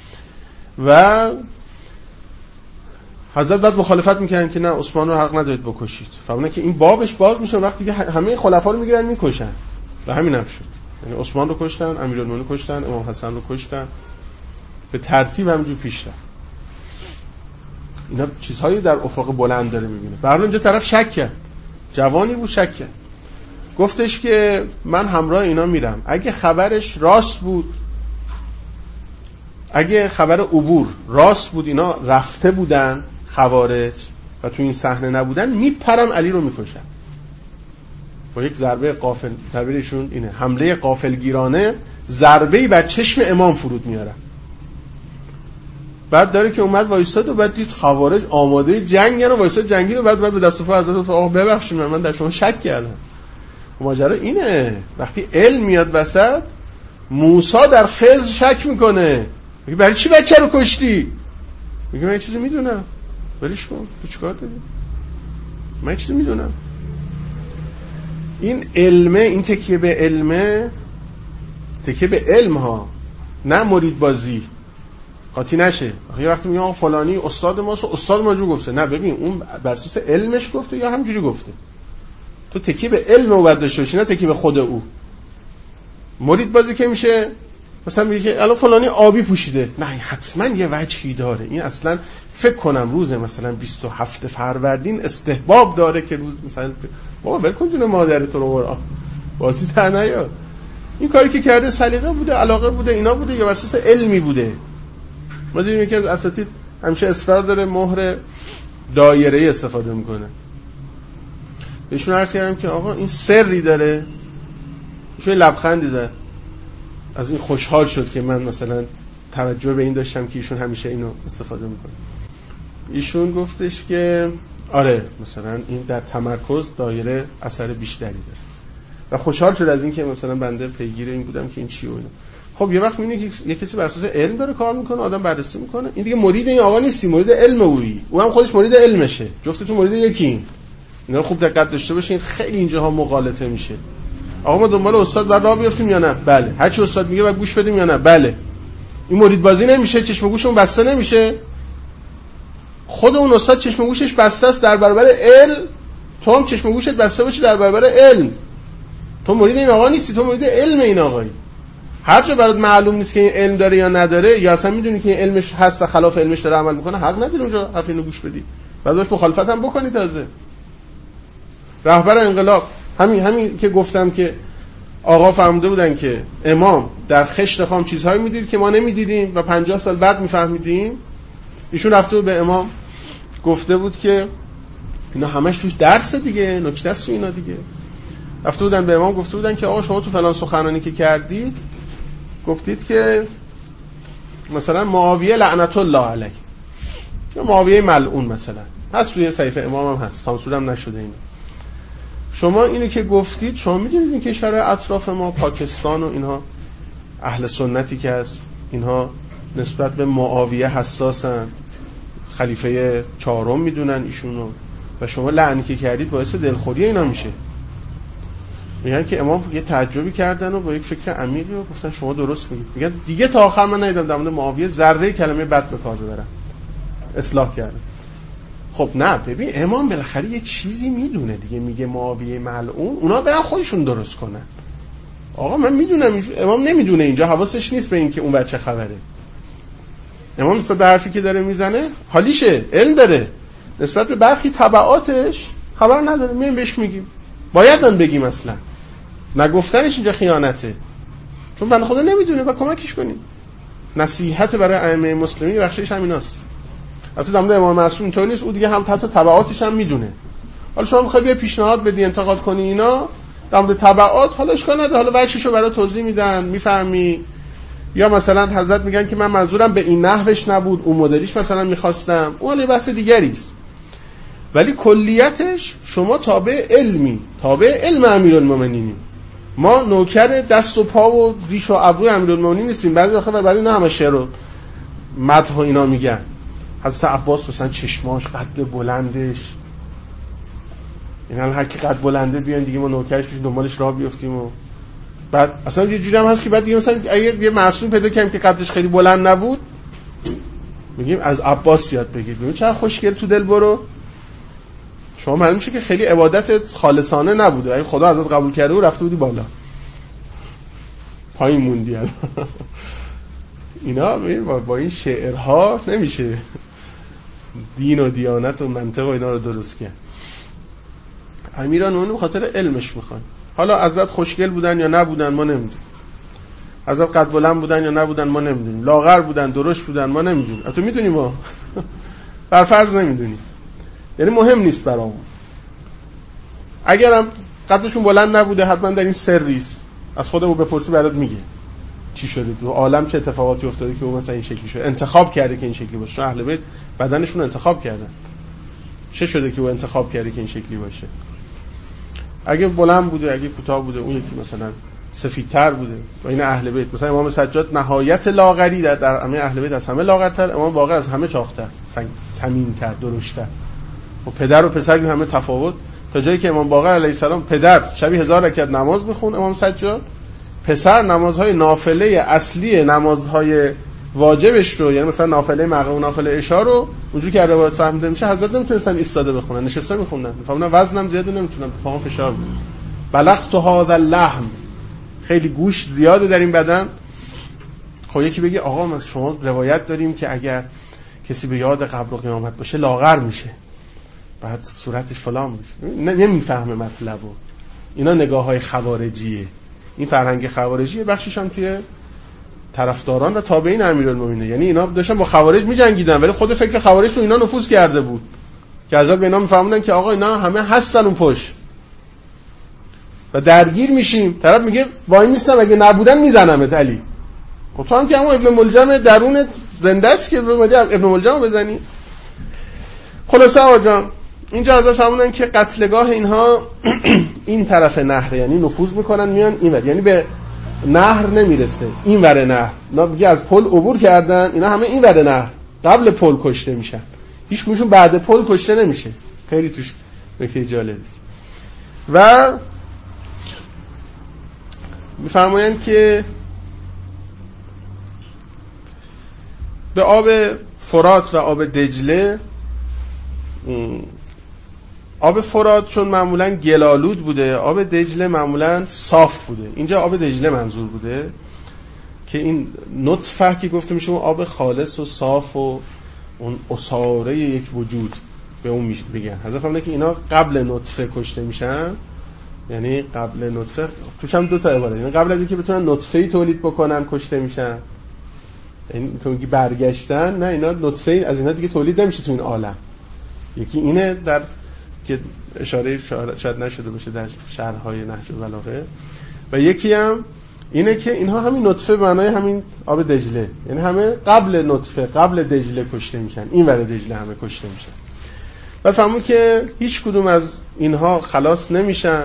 و حضرت بعد مخالفت میکنن که نه عثمان رو حق ندارید بکشید. فهمیدن که این بابش باز میشه وقتی که همه خلفا رو میگیرن میکشن، و همین هم شد. یعنی عثمان رو کشتن، امیرالمومنین رو کشتن، امام حسن رو کشتن، به ترتیب همینجوری پیش رفت. اینا چیزهایی در افق بلند داره میبینه. به هر حال اینجا طرف شک کرد، جوانی بود شک کرد، گفتش که من همراه اینا میرم، اگه خبرش راست بود، اگه خبر عبور راست بود، اینا رفته بودن خوارج و تو این صحنه نبودن، میپرم علی رو میکشم. با یک ضربه غافل، تعبیرشون اینه، حمله غافلگیرانه، ضربه‌ای بر چشم امام فرود میارم. بعد داره که اومد وایستاد و بعد دید خوارج آماده جنگن و وایستاد جنگی رو، بعد بعد به دست و پا حضرت آقا ببخشید من در شما شک کردم. ماجرا اینه، وقتی علم میاد وسط، موسی در خضر شک میکنه، میگه برای چی بچه رو کشتی؟ میگه من یه چیزی میدونم، ولیش کن، تو چیکار داری؟ من یه چیزی میدونم. این علمه، این تکیه به علمه، تکیه به علم ها، نه مرید بازی، قاطی نشه. یه وقتی میگه فلانی استاد ماست و استاد ما جو گفته، نه ببین اون بر اساس علمش گفته یا همجوری گفته. تو تکیه به علم او باید داشته باشی، نه تکیه به خود او. مرید بازی که میشه مثلا میگه که الان فلانی آبی پوشیده، نه حتما یه وجهی داره، این اصلا فکر کنم روز مثلا بیست و هفت فروردین استحباب داره که روز مثلا بابا ول کن جون مادر تو رو قرآن بازی در نیار. این کاری که کرده سلیقه بوده، علاقه بوده، اینا بوده یا اساس علمی بوده. ما دیدیم یکی از اساتید همیشه اصرار داره مهر دایره‌ای استفاده میکنه. بهشون عرض کردم که آقا این سری داره، ایشون لبخندی زد، از این خوشحال شد که من مثلا توجه به این داشتم که ایشون همیشه اینو استفاده میکنه. ایشون گفتش که آره مثلا این در تمرکز دایره اثر بیشتری داره و خوشحال شد از این که مثلا بنده پیگیر این بودم که این چیه و اینا. خب یه وقت میبینی که یه کسی بر اساس علم داره کار میکنه، آدم بررسی میکنه، این دیگه مرید این آقا نیستی، مرید علم اویی، او هم خودش مرید علمشه، جفتتون مرید یکین. اینا خوب دقت داشته باشین، خیلی اینجاها مغالطه میشه. آقا ما دنبال استاد بر راه بیافتیم یا نه؟ بله. هر چی استاد میگه باید گوش بدیم یا نه؟ بله. این مرید بازی نمیشه، چشم و گوشمون بسته نمیشه. خود اون استاد چشم و گوشش بسته است در برابر علم، تو هم چشم و گوشت بسته باشه در برابر علم. تو مرید این آقا نیستی، تو مرید علم این آقایی. هر جا برات معلوم نیست که این علم داره یا نداره، یا اصلا میدونی که این علمش هست و خلاف علمش داره عمل میکنه، حق نداری اونجا حرف اینو گوش بدی. بعد باش مخالفت هم بکنی. تازه رهبر انقلاب همین همین که گفتم که آقا فهمیده بودن که امام در خشت خام چیزهایی میدید که ما نمیدیدیم و پنجاه سال بعد میفهمیدیم. ایشون رفته به امام گفته بود که اینا همش توش درسه دیگه، نکته است تو اینا دیگه. رفته بودن به امام گفته بودن که آقا شما تو فلان سخنرانی که کردید گفتید که مثلا معاویه لعنت الله علیه یا معاویه ملعون مثلا هست توی صحیفه امام هم هست، سانسور هم نشده اینا. شما اینو که گفتید، شما میدونید این کشورهای اطراف ما پاکستان و اینها اهل سنتی که هست، اینها نسبت به معاویه حساسن، خلیفه چهارم میدونن ایشونو و شما لعنی که کردید باعث دلخوری اینا میشه. میگن که امام یه تعجبی کردن و با یک فکر عمیقی و گفتن شما درست میگید. میگن دیگه تا آخر من ندیدم در مورد معاویه ذره کلمه بد به کار ببرن. اصلاح کردن. خب نه ببین امام بالاخره یه چیزی میدونه دیگه، میگه معاویه ملعون، اونا برن خودشون درست کنن. آقا من میدونم امام نمیدونه، اینجا حواسش نیست به این که اون بچه خبره. امام نسبت به حرفی که داره میزنه حالیشه، علم داره، نسبت به برخی تبعاتش خبر نداره، میایم بهش میگیم. باید هم بگیم، اصلا نگفتنش اینجا خیانته، چون بنده خدا نمیدونه و کمکش کنیم. نصیحت برای ائمه مسلمین بخشش همیناست. البته در مورد امام معصوم اینطور نیست، او دیگه هم حتی تبعاتش هم میدونه. حالا شما میخوای بیا پیشنهاد بدی انتقاد کنی اینا در مورد تبعات، حالا اشکال نداره، حالا ورشیشو برای توضیح میدن میفهمی. یا مثلا حضرت میگن که من منظورم به این نحوش نبود، اون مدلیش مثلا میخواستم، اون یه بحث دیگری است. ولی کلیتش شما تابع علمی، تابع علم امیرالمومنینیم. ما نوکر دست و پا و ریش و ابروی امیرالمومنین نیستیم. بعضی وقتا برای نه همه شعر و مدح و اینا میگن. حضرت عباس مثلا چشماش قد بلندش، این هر کی قد بلنده بیان دیگه ما نوکرش پیش دنبالش راه بیافتیم. و بعد اصلا یه جوری هم هست که بعد دیگه مثلا اگه یه معصوم پیدا کنیم که قدش خیلی بلند نبود، میگیم از عباس یاد بگیر، ببین چقدر خوشگل تو دل برو. شما معلوم میشه که خیلی عبادت خالصانه نبوده، اگه خدا ازت قبول کرده و رفته بودی بالا، پایین موندی. اینا با, با این شعرها نمیشه دین و دیانت و منطق و اینا رو درست کرد. امیران اون به خاطر علمش میخوان. حالا ازت خوشگل بودن یا نبودن ما نمیدونیم، ازت قد بلند بودن یا نبودن ما نمیدونیم، لاغر بودن درشت بودن ما نمیدونیم. تو میدونی ما بر فرض نمیدونیم، یعنی مهم نیست برامون. اگرم قدشون بلند نبوده حتما در این سری است، از خودمون بپرسی برات میگه چی شده تو عالم، چه اتفاقاتی افتاده که اون مثلا این شکلی شده، انتخاب کرده که این شکلی باشه. اهل بیت بدنشون انتخاب کردن، چه شده که او انتخاب کرده که این شکلی باشه. اگه بلند بوده اگه کوتاه بوده، اون یکی مثلا سفیدتر بوده. و این اهل بیت مثلا امام سجاد نهایت لاغری در در همه اهل بیت از همه لاغرتر، امام باقر از همه چاق‌تر، سمین‌تر، درشت‌تر. و پدر و پسر همه تفاوت، تا جایی که امام باقر علیه السلام پدر شبی هزار رکعت نماز میخون، امام سجاد پسر نمازهای نافله اصلی نمازهای واجبش رو، یعنی مثلا نافله مغرب و نافله عشا رو اونجوری که روایت فهمیده میشه حضرت نمیتونستن ایستاده بخونن، نشسته میخوندن. میفهمن وزنم زیاده نمیتونم، پاهم فشار بود. بلغت هذا اللحم، خیلی گوشت زیاده در این بدن. خب یکی بگه آقا ما شما روایت داریم که اگر کسی به یاد قبر و قیامت باشه لاغر میشه، بعد صورتش فلان میشه. نمیفهمه مطلبو. اینا نگاه‌های خوارجیه. این فرهنگ خوارجی بخشش هم توی طرفداران و تابعین امیرالمومنین، یعنی اینا داشتن با خوارج می‌جنگیدن ولی خود فکر خوارج تو اینا نفوذ کرده بود که حضرت به اینا می‌فهموندن که آقا اینا همه هستن اون پشت و درگیر میشیم. طرف میگه وای میستم اگه نبودن میزنمت علی، خب تو هم که همون ابن ملجم درونت زنده است که اومدی ابن ملجم رو بزنی. خلاصه آقا جان اینجا ازش همونن که قتلگاه اینها این طرف نهر، یعنی نفوذ میکنن میان این ور، یعنی به نهر نمیرسه، این ور نهر. اینا میگه از پل عبور کردن، اینا همه این ور نهر قبل پل کشته میشن، هیچ کدومشون بعد پل کشته نمیشه. خیلی توش نکته جالبی است. و میفرمایند که به آب فرات و آب دجله، آب فرات چون معمولا گلالود بوده، آب دجله معمولا صاف بوده. اینجا آب دجله منظور بوده که این نطفه که گفته میشه اون آب خالص و صاف و اون اساره یک وجود به اون میگن. حضرت فرمودن که اینا قبل نطفه کشته میشن، یعنی قبل نطفه توش هم دو تا عباره، یعنی قبل از اینکه بتونن نطفه‌ای تولید بکنن کشته میشن. یعنی تو میگی برگشتن، نه اینا نطفه از اینا دیگه تولید نمیشه تو این عالم. یکی اینه در که اشاره شاید نشده باشه در شرح‌های نهج البلاغه، و یکی هم اینه که اینها همین نطفه به معنای همین آب دجله، یعنی همه قبل نطفه قبل دجله کشته میشن، این ور دجله همه کشته میشن. و فهمون که هیچ کدوم از اینها خلاص نمیشن.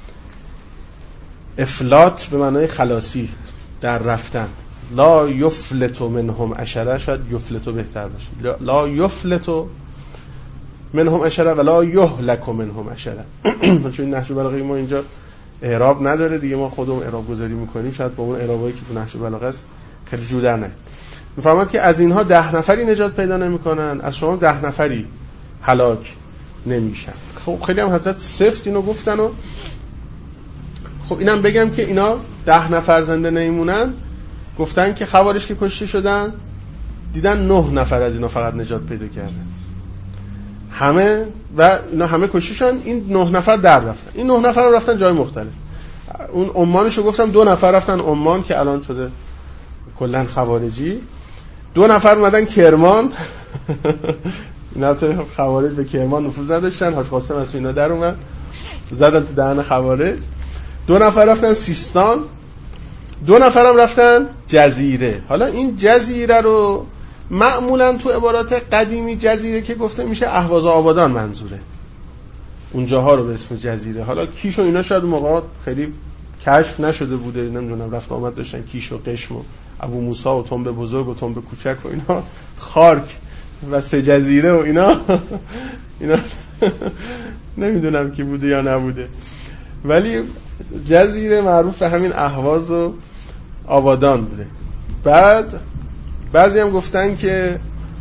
افلات به معنای خلاصی، در رفتن. لا یفلت منهم عشره، شاید یفلت بهتر باشه. لا یفلت منهم عشره و لا یهلک منهم عشره. چون نهج البلاغه ما اینجا اعراب نداره دیگه، ما خودمون اعراب گذاری میکنیم، شاید با اون اعرابایی که تو نهج البلاغه است خیلی جور نه. میفهمد که از اینها ده نفری نجات پیدا نمیکنن، از شما ده نفری هلاک نمیشن. خب خیلی هم حضرت سفت اینو گفتن. و خب اینم بگم که اینا ده نفر زنده نمیمونن. گفتن که خوارج که کشته شدن دیدن نه نفر از اینا فقط نجات پیدا کردن، همه و اینا همه کشته شدن، این نه نفر در رفتن. این نه نفر هم رفتن جای مختلف. اون عمانشو گفتم دو نفر رفتن عمان که الان شده کلا خوارجی، دو نفر اومدن کرمان. اینا تو خوارج به کرمان نفوذ نداشتن، حاج قاسم از اینا در اومد زدن تو دهن خوارج. دو نفر رفتن سیستان، دو نفر هم رفتن جزیره. حالا این جزیره رو معمولا تو عبارات قدیمی جزیره که گفته میشه اهواز آبادان منظوره، اونجاها رو به اسم جزیره. حالا کیش و اینا شاید موقعات خیلی کشف نشده بوده، نمیدونم رفت آمد داشتن کیش و قشم و ابو موسی و تنب بزرگ و تنب کوچک و اینا، خارک و سه جزیره و اینا اینا نمیدونم کی بوده یا نبوده، ولی جزیره معروف به همین اهواز و آبادان بوده. بعد بعضی هم گفتن که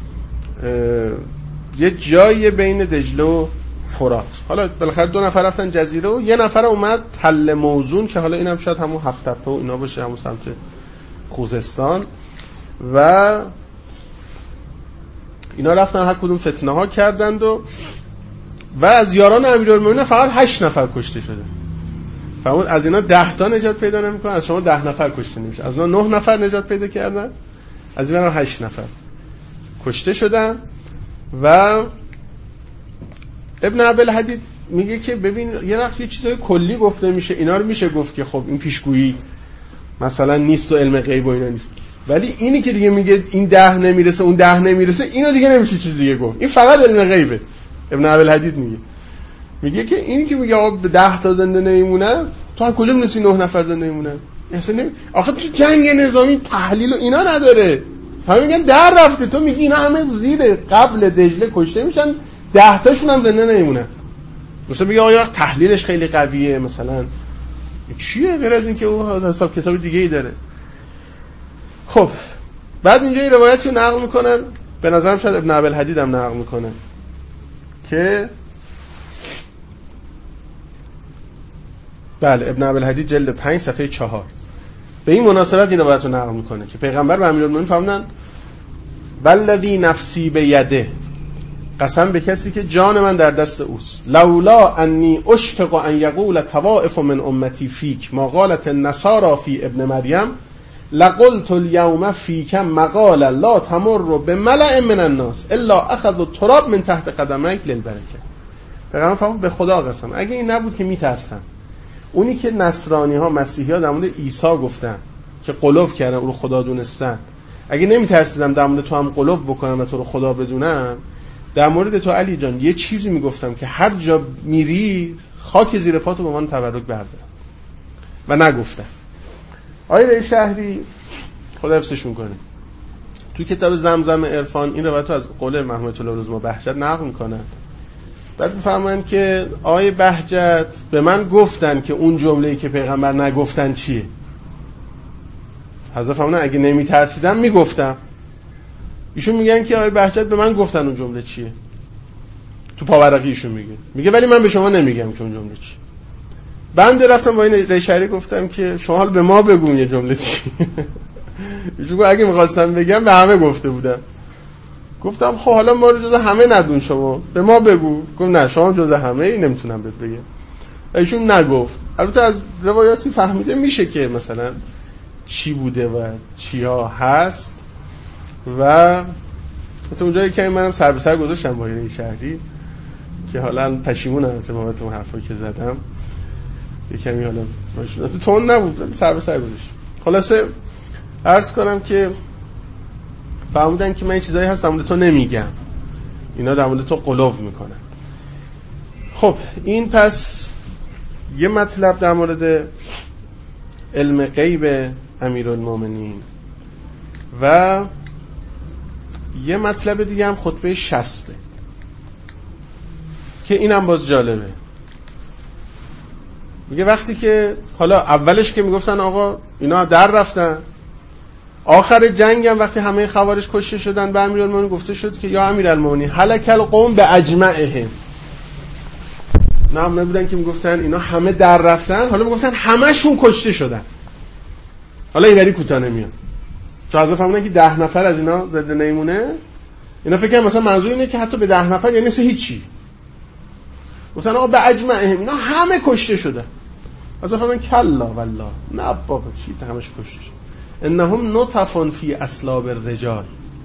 یه جایی بین دجله و فرات. حالا بالاخره دو نفر رفتن جزیره و یه نفر اومد تل موزون که حالا اینم شاید همون هفت تپه و اینا باشه، همون سمت خوزستان. و اینا رفتن هر کدوم فتنه ها کردند و و از یاران امیرالمومنین فقط هشت نفر کشته شده. فرمود از اینا ده تا نجات پیدا نمیکنن، از شما ده نفر کشته نمیشه. از اینا نه نفر نجات پیدا کردن، از اینا هشت نفر کشته شدن. و ابن عبدالحدید میگه که ببین یه وقت یه چیزای کلی گفته میشه، اینا رو میشه گفت که خب این پیشگویی مثلا نیست و علم غیب و اینا نیست، ولی اینی که دیگه میگه این ده نمیرسه اون ده نمیرسه، اینو دیگه نمیشه چیز دیگه گفت، این فقط علم غیبه. ابن عبدالحدید میگه میگه که اینی که میگه آقا ده تا زنده نمیمونن، تو از کجا می‌دونی نه نفر زنده نمیمونن؟ اصلا نمی... آخه تو جنگ نظامی تحلیل و اینا نداره، همه میگن در رفته، تو میگی اینا همه زیر قبل دجله کشته میشن، ده تاشون هم زنده نمیمونن. مثلا میگه آقا تحلیلش خیلی قویه، مثلا چیه غیر از این که اون حساب کتاب دیگه ای داره. خب بعد اینجا این روایتی رو نقل میکنن، به نظرم شاید ابن عبدالحدید هم نقل میکنه که بله ابن عبدالحدید جلد پنج صفحه چهار به این مناسبت این روایت رو نقل میکنه که پیغمبر به امیرالمومنین فرمودن والذی نفسی بیده، قسم به کسی که جان من در دست اوست، لولا انی اشفق ان یقول طوائف من امتی فیک ما قالت النصارى فی ابن مریم لقلت اليوم فیک مقالا لا تمر بملأ من الناس الا اخذ التراب من تحت قدمیک للبرکه. پیغمبر فرمود به خدا قسم اگه این نبود که میترسم اونی که نصرانی ها مسیحی ها در مورد عیسی گفتن که قلوف کردن او رو خدا دونستن، اگه نمیترسیدم در مورد تو هم قلوف بکنم و تو رو خدا بدونم، در مورد تو علی جان یه چیزی میگفتم که هر جا میری خاک زیر پاتو به من تبرک بردارم و نگفتم. آقای ری شهری خدا حفظشون کنه توی کتاب زمزم عرفان این روایت از قول مرحوم طلا روزما بهجت نقل میکنن. بعد میفهمن که آقای بهجت به من گفتن که اون جمله‌ای که پیغمبر نگفتن چیه. حضرت فرمودن اگه نمیترسیدم میگفتم. ایشون میگن که آقای بهجت به من گفتن اون جمله چیه. تو پاورقی ایشون میگه میگه ولی من به شما نمیگم که اون جمله چیه. بنده رفتم با این ری شهری گفتم که شما حال به ما بگون یه جمله چیه. ایشون گفت اگه میخواستم بگم به همه گفته بودم. گفتم خب حالا ما رو جز همه ندون، شما به ما بگو. گفت نه شما جز همه ای نمیتونم بهت بگم. ایشون نگفت. البته از روایاتی فهمیده میشه که مثلا چی بوده و چیا هست و مثلا اونجایی که منم سر به سر گذاشتم با این شهری که حالا پشیمونم تمامت اون حرفایی که زدم، یه کمی حالا ماشون تون نبود سر به سر گذاشتم. خلاصه عرض کنم که فهمیدن که من این چیزایی هست در مورد تو نمیگم، اینا در مورد تو قلوف میکنن. خب این پس یه مطلب در مورد علم غیب امیرالمومنین و یه مطلب دیگه هم خطبه شصته که اینم باز جالبه. میگه وقتی که حالا اولش که میگفتن آقا اینا در رفتن، آخر جنگ هم وقتی همه خوارج کشته شدن به امیرالمومنین گفته شد که یا امیرالمومنین هلک القوم به اجمعهم. نه هم نبودن که میگفتن اینا همه در رفتن، حالا میگفتن همه‌شون کشته شدن. حالا اینوری کوتاه نمیاد چون حضرت فرمودن که ده نفر از اینا زنده نمیمونه. اینا فکر کنم مثلا منظور اینه که حتی به ده نفر یعنی مثل هیچی. گفتن آقا به اجمعهم اینا همه کشته شدن. حضرت فرمودن کلا والله نه بابا چی تا همش کشته شد. انهم نطفون فی اصلاب الرجال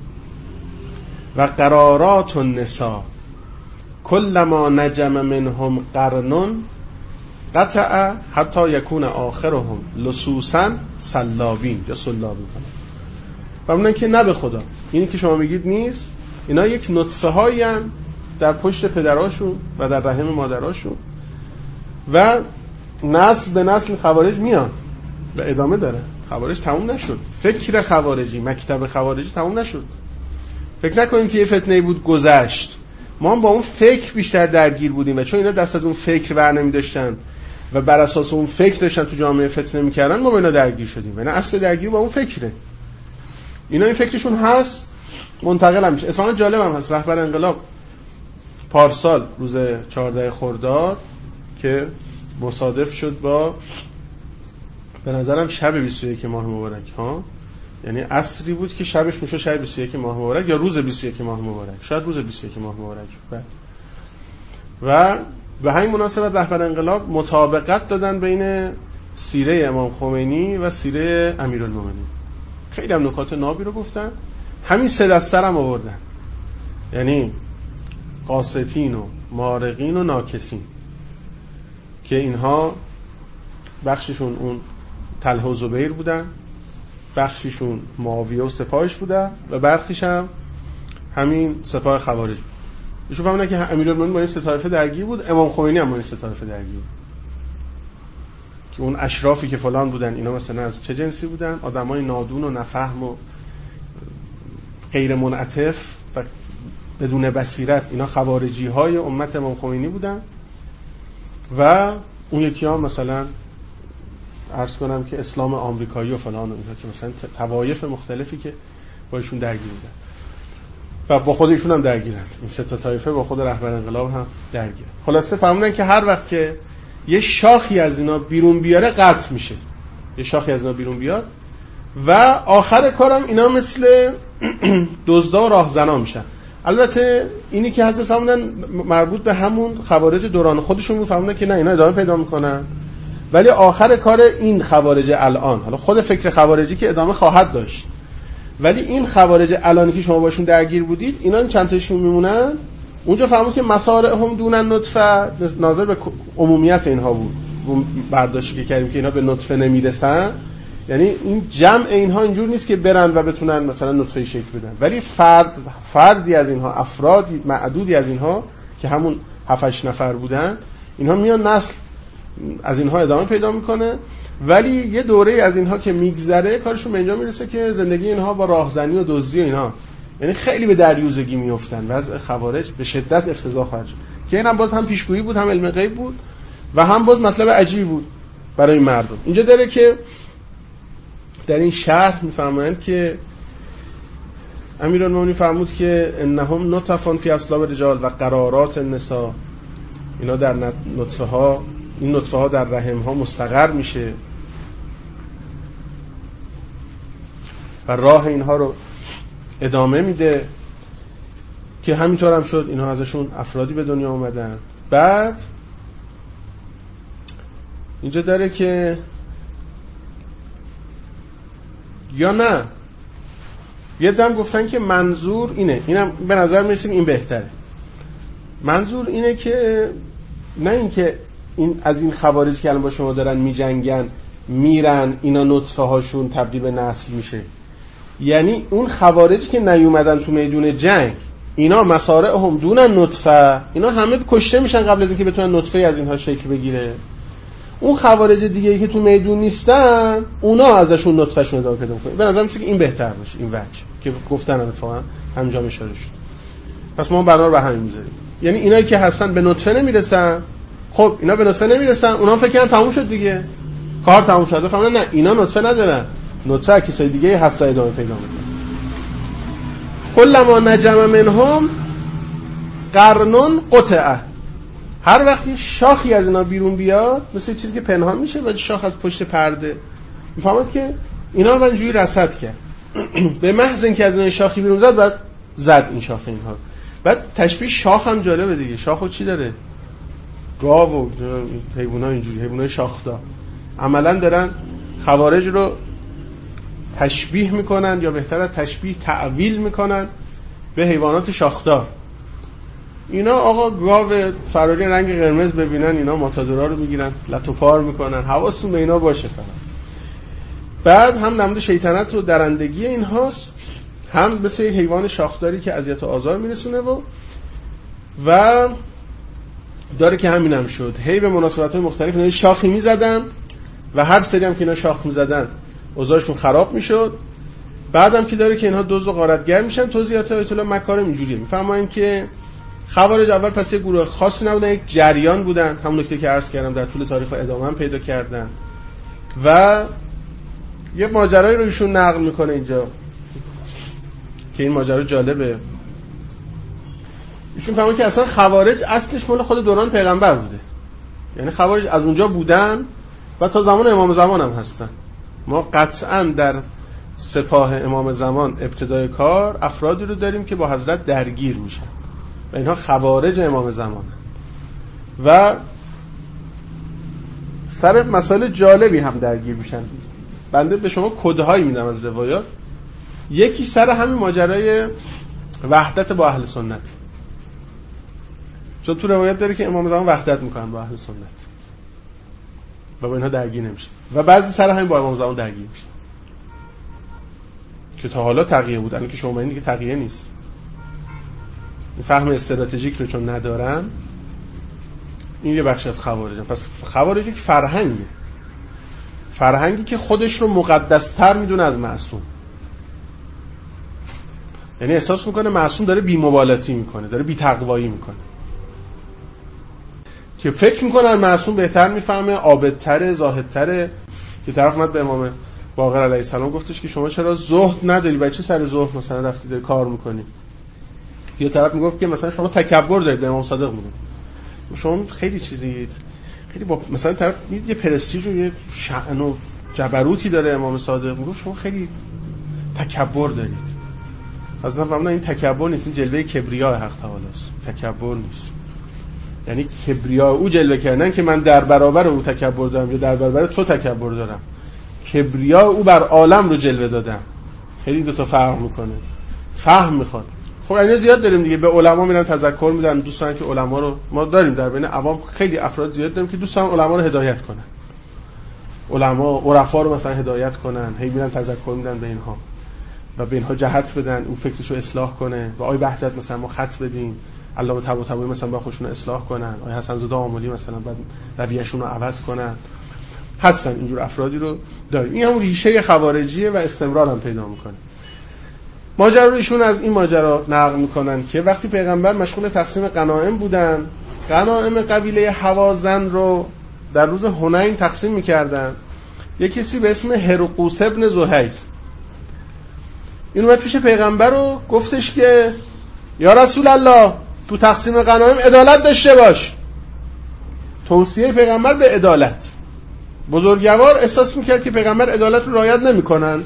و قرارات النساء کلما نجم منهم قرن قطع حتی یکون آخرهم لصوصا سلابین یا سلابین. فرمودن که نه به خدا اینی که شما میگید نیست، اینا یک نطفه هایی هستند در پشت پدراشون و در رحم مادراشون و نسل به نسل خوارج میان و ادامه داره. خوارج تموم نشد، فکر خوارجی مکتب خوارجی تموم نشد. فکر نکنید که یه فتنه بود گذشت، ما هم با اون فکر بیشتر درگیر بودیم و چون اینا دست از اون فکر بر نمی داشتن و بر اساس اون فکر داشتن تو جامعه فتنه میکردن، ما با اینا درگیر شدیم. اینا اصل درگیر با اون فکره. اینا این فکرشون هست منتقل هم میشه. اتفاقا جالب هم هست رهبر انقلاب پارسال روز چهارده خرداد که مصادف شد با به نظرم شب بیست و یک ماه مبارک ها، یعنی عصری بود که شبش میشه شب بیست و یک ماه مبارک یا روز بیست و یک ماه مبارک، شاید روز بیست و یک ماه مبارک. و به همین مناسبت رهبر انقلاب مطابقت دادن بین سیره امام خمینی و سیره امیرالمومنین. خیلی هم نکات نابی رو گفتن، همین سه دسته هم آوردن، یعنی قاسطین و مارقین و ناکسین که اینها بخششون اون طلحه و زبیر بودن، بخششون معاویه و سپاهش بودن و برخیش هم همین سپاه خوارج بود. ایشون فهمیدن که امیرالمومنین با این سه طایفه درگیر بود، امام خمینی هم با این سه طایفه درگیر بود که اون اشرافی که فلان بودن اینا مثلا از چه جنسی بودن، آدمای نادون و نفهم و غیر منعطف و بدون بصیرت، اینا خوارجی های امت امام خمینی بودن. و اون یکی ها مثلا عرض کنم که اسلام آمریکایی و فلان و اینها که مثلا طوایف مختلفی که با ایشون درگیر بودن و با خود ایشون هم درگیرن. این سه تا طایفه با خود رهبر انقلاب هم درگیرن. خلاصه فهمیدن که هر وقت که یه شاخی از اینا بیرون بیاره قطع میشه، یه شاخی از اینا بیرون بیاد و آخر کارم اینا مثل دزدا و راهزنا میشن. البته اینی که حضرت فهمیدن مربوط به همون خوارج دوران خودشون بود، فهمیدن که نه اینا ادامه پیدا میکنن، ولی آخر کار این خوارج الان، حالا خود فکر خوارجی که ادامه خواهد داشت، ولی این خوارج الانی که شما باشون درگیر بودید اینا چند تاشون میمونن. اونجا فهمون که مصارعهم دون نطفه ناظر به عمومیت اینها بود، اون برداشتی که کردیم که اینا به نطفه نمیرسن، یعنی این جمع اینها اینجور نیست که برن و بتونن مثلا نطفه شکل بدن، ولی فرد فردی از اینها، افرادی معدودی از اینها که همون هفت هشت نفر بودن، اینها میان نسل از اینها ادامه پیدا میکنه، ولی یه دوره از اینها که میگذره کارشون به اینجا میرسه که زندگی اینها با راهزنی و دزدی و اینها، یعنی خیلی به دریوزگی میافتن. وضع خوارج به شدت افتضاح خواهد شد که اینم باز هم پیشگویی بود، هم علم غیب بود و هم باز مطلب عجیبی بود برای مردم. اینجا داره که در این شرح میفرمایند که امیرالمومنین فرمود که انهم نطفان فی اصلاب رجال و قرارات النساء، اینا در نطفه ها، این نطفه ها در رحم ها مستقر میشه و راه اینها رو ادامه میده که همینطور هم شد. اینها ازشون افرادی به دنیا اومدن. بعد اینجا داره که یا نه، یه دم گفتن که منظور اینه، اینم به نظر میرسیم این بهتره، منظور اینه که نه اینکه این از این خوارج که الان با شما دارن میجنگن میرن اینا نطفه هاشون تبدیل به نسل میشه، یعنی اون خوارجی که نیومدن تو میدون جنگ اینا مصارعهم دون نطفه، اینا همه کشته میشن قبل از اینکه بتونن نطفه از اینها شکل بگیره. اون خوارج دیگه ای که تو میدون نیستن اونا ازشون نطفهشون ادامه پیدا میکنه. به نظر میاد که این بهتر باشه، این وجه که گفتن اتفاقا همینجا اشاره شد. پس ما بنا رو به همین میذاریم، یعنی اینایی که هستن به نطفه نمیرسن، خب اینا به نطفه نمیرسن، اونا فکر کنن تموم شد دیگه، کار تموم شده، فهمیدن نه اینا نطفه ندارن، نطفه کسای دیگه هست ادامه پیدا میکنه. کلما نجم منهم قرنون قطعه، هر وقتی شاخی از اینا بیرون بیاد مثل چیزی که پنهان میشه و شاخ از پشت پرده، میفهمید که اینا رو من جوری رصد کرد به محض اینکه از اینا شاخی بیرون زد بعد زد این شاخ اینها. بعد تشبیه شاخ هم جالبه دیگه، شاخو چی داره؟ گاو و حیونا، اینجوری حیوانای شاخدار عملا دارن خوارج رو تشبیه میکنن، یا بهتره تشبیه تعویل میکنن به حیوانات شاخدار. اینا آقا گاو فراری رنگ قرمز ببینن اینا ماتادورا رو میگیرن لتو پار میکنن، حواستون به اینا باشه فقط. بعد هم نمود شیطنت و درندگی اینهاست، هم مثل حیوان شاخداری که اذیت و آزار میرسونه و و داره که همین هم شد، هی به مناسبت‌های مختلف اینا شاخی میزدن و هر سری هم که اینا شاخ میزدن اوضاعشون خراب میشد. بعدم که داره که اینها دزد و غارتگر میشن. توضیحات آیت الله مکارم اینجوریه، میفرمایند که خوارج اول پس یک گروه خاصی نبودن، یک جریان بودن، همون نکته که عرض کردم در طول تاریخ ادامه هم پیدا کردن. و یه ماجرایی رو ایشون نقل میکنه اینجا که این ماجرا جالبه. ایشون فهمید که اصلا خوارج اصلش مال خود دوران پیغمبر بوده، یعنی خوارج از اونجا بودن و تا زمان امام زمان هم هستن. ما قطعا در سپاه امام زمان ابتدای کار افرادی رو داریم که با حضرت درگیر میشن و اینها خوارج امام زمان و سر مسائل جالبی هم درگیر میشن. بنده به شما کدهایی میدم از روایات. یکی سر همین ماجرای وحدت با اهل سنت، چون تو روایت داره که امام زمان وحدت میکنن با اهل سنت و با اینها درگیر نمیشه، و بعضی سر همین با امام زمان درگیر میشه که تا حالا تقیه بود، الان که شما میگین دیگه تقیه نیست. فهم استراتژیک رو چون ندارن، این یه بخش از خوارجن. پس خوارج یک فرهنگه، فرهنگی که خودش رو مقدستر میدونه از معصوم، یعنی احساس میکنه معصوم داره بی‌مبالاتی میکنه، داره بی‌تقوایی میکنه، که فکر میکنن معصوم بهتر میفهمه، عابدتره، زاهدتره. که طرف اومد به امام باقر علیه السلام گفتش که شما چرا زهد نداری، برای چه سر زهد مثلا رفتی داری کار میکنی؟ یه طرف میگفت که مثلا شما تکبر دارید، به امام صادق میگه شما خیلی چیزید، خیلی با مثلا طرف یه پرستیژ و یه شأن و جبروتی داره امام صادق، میگفت شما خیلی تکبر دارید. اصلا فهمیدن این تکبر نیست، این جلوه کبریا حق تعالی است، تکبر نیست. یعنی کبریا او جلوه کردن که من در برابر او تکبر دارم یا در برابر تو تکبر دارم، کبریا او بر عالم رو جلوه دادم. خیلی دو تا فرق میکنه، فهم میخواد. خب اینا زیاد داریم دیگه، به علما میرن تذکر میدن، دوستان که علما رو ما داریم در بین عوام، خیلی افراد زیاد داریم که دوستان علما رو هدایت کنن. علما عرفا رو مثلا هدایت کنن، هی میرن تذکر میدن به اینها و به اینها جهت بدن، اون فکرشو اصلاح کنه. و آی بهجت مثلا ما خط بدیم، علامه طباطبایی مثلا با خودشون اصلاح کنن، آی حسن زاده آملی مثلا بعد رویه‌شون رو عوض کنن. هستن اینجور افرادی رو داریم. این همون ریشه خوارجیه و استمرار هم پیدا میکنه. ماجرا رو ایشون از این ماجرا نقل میکنن که وقتی پیغمبر مشغول تقسیم غنایم بودن، غنایم قبیله هوازن رو در روز حنین تقسیم میکردن. یک کسی به اسم هرقوس ابن زهیر این اومد پیش پیغمبر رو گفتش که یا رسول الله تو تقسیم غنایم عدالت داشته باش. توصیه پیغمبر به عدالت. بزرگوار احساس میکرد که پیغمبر عدالت رو رعایت نمیکنن،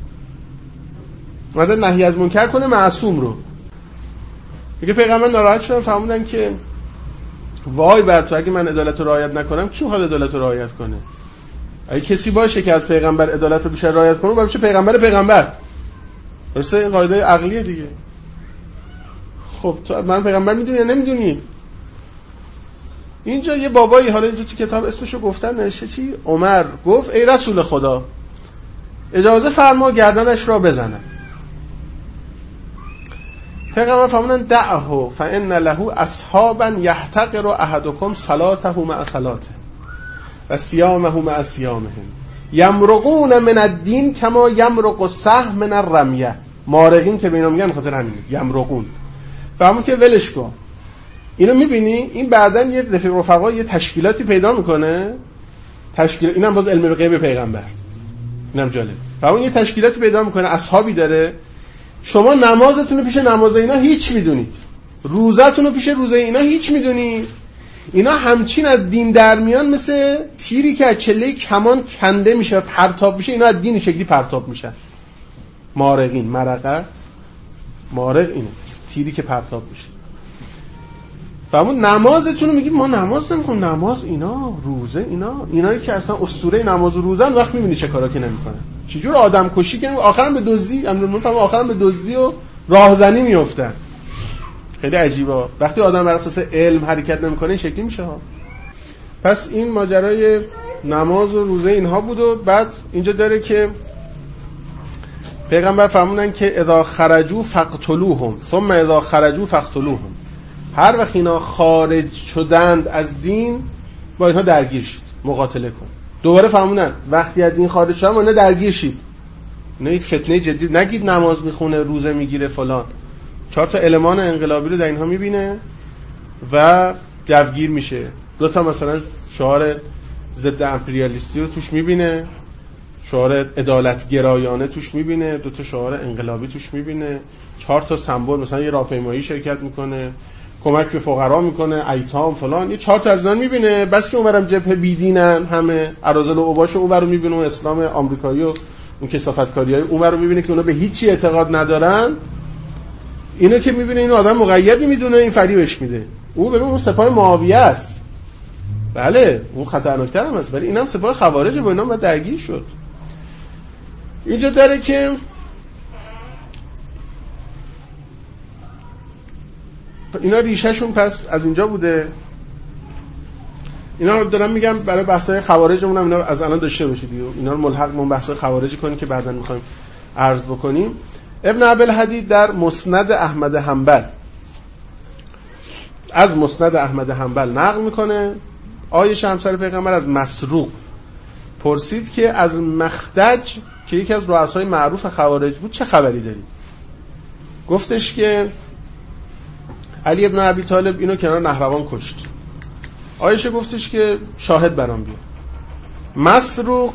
اومدن نهی از منکر کنه معصوم رو. میگه پیغمبر ناراحت شدن، فهمیدن که وای بر تو، اگه من عدالت رو رعایت نکنم کی میخواد عدالت رو رعایت کنه؟ اگه کسی باشه که از پیغمبر عدالت رو بیشتر رعایت کنه باشه پیغمبر پیغمبر. درسته؟ این قاعده عقلیه دیگه. خب تو من پیغمبر میدونی یا نمیدونی؟ اینجا یه بابایی، حالا اینجا تو کتاب اسمشو گفتن، نوشته چی؟ عمر گفت ای رسول خدا اجازه فرما گردنش را بزنم. پیغمبر فرمودن دعه فان له اصحابا یحتقر احدکم صلاته مع صلاته و صیامه مع صیامهم یمرقون من الدین کما یمرق السهم من الرمیه. مارقین که به اینا میگن خاطر همینه، یمرقون. فهمون که ولش کن. اینو میبینی این بعدن یه رفیق رفقا یه تشکیلاتی پیدا میکنه، تشکیل اینم باز علم غیب پیغمبر، اینم جالب. فهمون یه تشکیلاتی پیدا میکنه، اصحابی داره. شما نمازتون رو پیش نماز اینا هیچ میدونید، روزتون رو پیش روزه اینا هیچ میدونید. اینا همچین از دین در میان، مثل تیری که از چله کمان کنده میشه پرتاب میشه، اینا از دین شکلی پرتاب میشن. مارقین، مرقه مارق اینه، تیری که پرتاب میشه. فهمون نمازتون رو میگید ما نماز نمیخونیم، نماز اینا، روزه اینا، اینایی که اصلا اسطوره نماز و روزن، وقت میبینی چه کارا که نمیکنن، چجور آدم کشی که آخرام به دزدی، امروز میفهمم آخرام به دزدی و راهزنی میافتن. خیلی عجیبه وقتی آدم بر اساس علم حرکت نمیکنه این شکلی میشه ها. پس این ماجرای نماز و روزه اینها بود. و بعد اینجا داره که پیغمبر فرمودن که اذا خرجوا فقتلوهم ثم اذا خرجوا فقتلوهم. هر وقت اینا خارج شدند از دین با اینها درگیر شید، مقاتله کن. دوباره فرمودن وقتی از دین خارج شدن اینا درگیر شید. اینا یک فتنه جدی، نگید نماز میخونه روزه میگیره فلان. چهار تا المان انقلابی رو در اینها میبینه و جوگیر میشه. دو تا مثلا شعار ضد امپریالیستی رو توش میبینه، شعار عدالت گرایانه توش میبینه، دو تا شعار انقلابی توش میبینه، چهار تا سمبل، مثلا یه راهپیمایی شرکت میکنه، کمک به فقرا میکنه، ایتام فلان، یه چهار تا از اینا میبینه. بس که اونورم جبهه بیدینن، همه اراذل و اوباش اونورو میبینه، اون اسلام آمریکایی و اون کثافتکاریای اونورو میبینه که اونا به هیچی اعتقاد ندارن. اینو که میبینه این آدم مقیدی میدونه، این فریبش میده. او ببین اون سپاه معاویه است، بله اون خطرناکتر هم است، ولی اینم سپاه خوارجه، با اینا باید درگیر شد. اینجا داره که اینا ریشهشون پس از اینجا بوده. اینا رو دارم میگم برای بحث‌های خوارجمون هم اینا از الان داشته باشید دیگه، اینا رو ملحق به بحث‌های خوارجی کنیم که بعداً می‌خوایم عرض بکنیم. ابن ابوالحدید در مسند احمد حنبل از مسند احمد حنبل نقل میکنه عایشه همسر پیغمبر از مسروق پرسید که از مخدج که یکی از رؤسای معروف خوارج بود چه خبری داری؟ گفتش که علی ابن ابی طالب اینو کنار نهروان کشت. عایشه گفتش که شاهد برام بیار. مسروق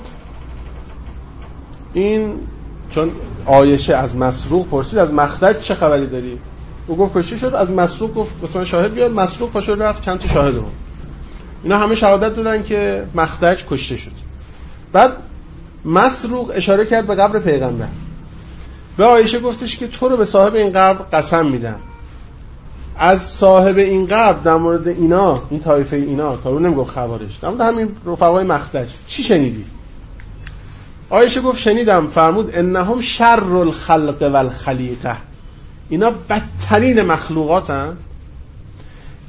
این چون عایشه از مسروق پرسید از مخدج چه خبری داری؟ او گفت کشته شد. از مسروق گفت مثلا شاهد بیار. مسروق پاشو رفت چند تا شاهد بود. اینا همه شهادت دادن که مخدج کشته شد. بعد مسروق اشاره کرد به قبر پیغمبر. به عایشه گفتش که تو رو به صاحب این قبر قسم میدم، از صاحب این قبر در مورد اینا، این طایفه اینا، تا اون نمیگفت خوارج، در مورد همین رفقای مخدج چی شنیدی؟ عایشه گفت شنیدم فرمود انهم شر الخلق والخلیقه، اینا بدترین مخلوقاتن،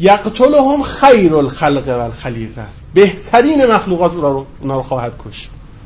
یقتلهم خیر الخلق والخلیقه، بهترین مخلوقات اونا رو خواهد کشت.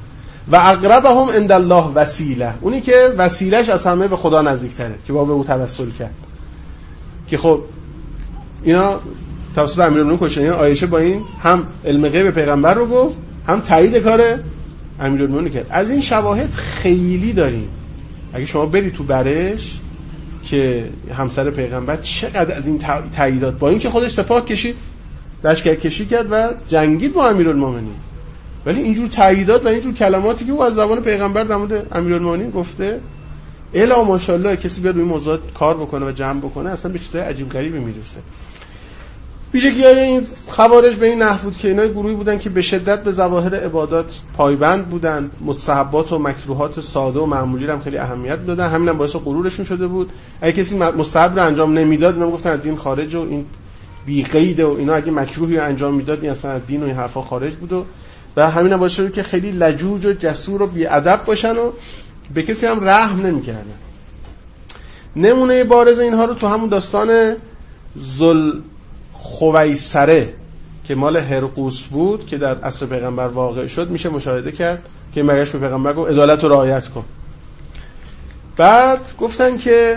و اقربهم عند الله وسیله، اونی که وسیلهش از همه به خدا نزدیک‌تره که با به او توسل کرد. که خب اینا توسط امیرالمومنین کوشانی عایشه با این هم علم غیب پیغمبر رو گفت، هم تایید کار امیرالمومنین کرد. از این شواهد خیلی داریم. اگه شما بری تو برش که همسر پیغمبر چقدر از این تاییدات، با اینکه خودش سپاه کشید، لشکر کشی کرد و جنگید با امیرالمومنین، ولی اینجور تاییدات و اینجور کلماتی که او از زبان پیغمبر در مورد امیرالمومنین گفته، الا ماشاءالله کسی بیاد روی موضوعات کار بکنه و جمع بکنه اصلا به چیزای عجیب غریبی میرسه. ویژگی‌های این خوارج به این نحو بود که اینا گروهی بودن که به شدت به ظواهر عبادات پایبند بودن، مستحبات و مکروهات ساده و معمولی هم خیلی اهمیت میدادن، همین هم باعث غرورشون شده بود. اگه کسی مستحب رو انجام نمیداد اینا گفتن از دین خارج و این بی قیده و اینا، اگه مکروهی رو انجام میداد این اصلا از دین و این حرفا خارج بود و و همین هم باعث شد که خیلی لجوج و جسور و بی ادب باشن و به کسی هم رحم نمی‌کردن. نمونه بارز اینها رو تو همون داستان ذل خویسره که مال هرقوس بود که در عصر پیغمبر واقع شد میشه مشاهده کرد که مگش به پیغمبر گفت عدالت رو رعایت کن. بعد گفتن که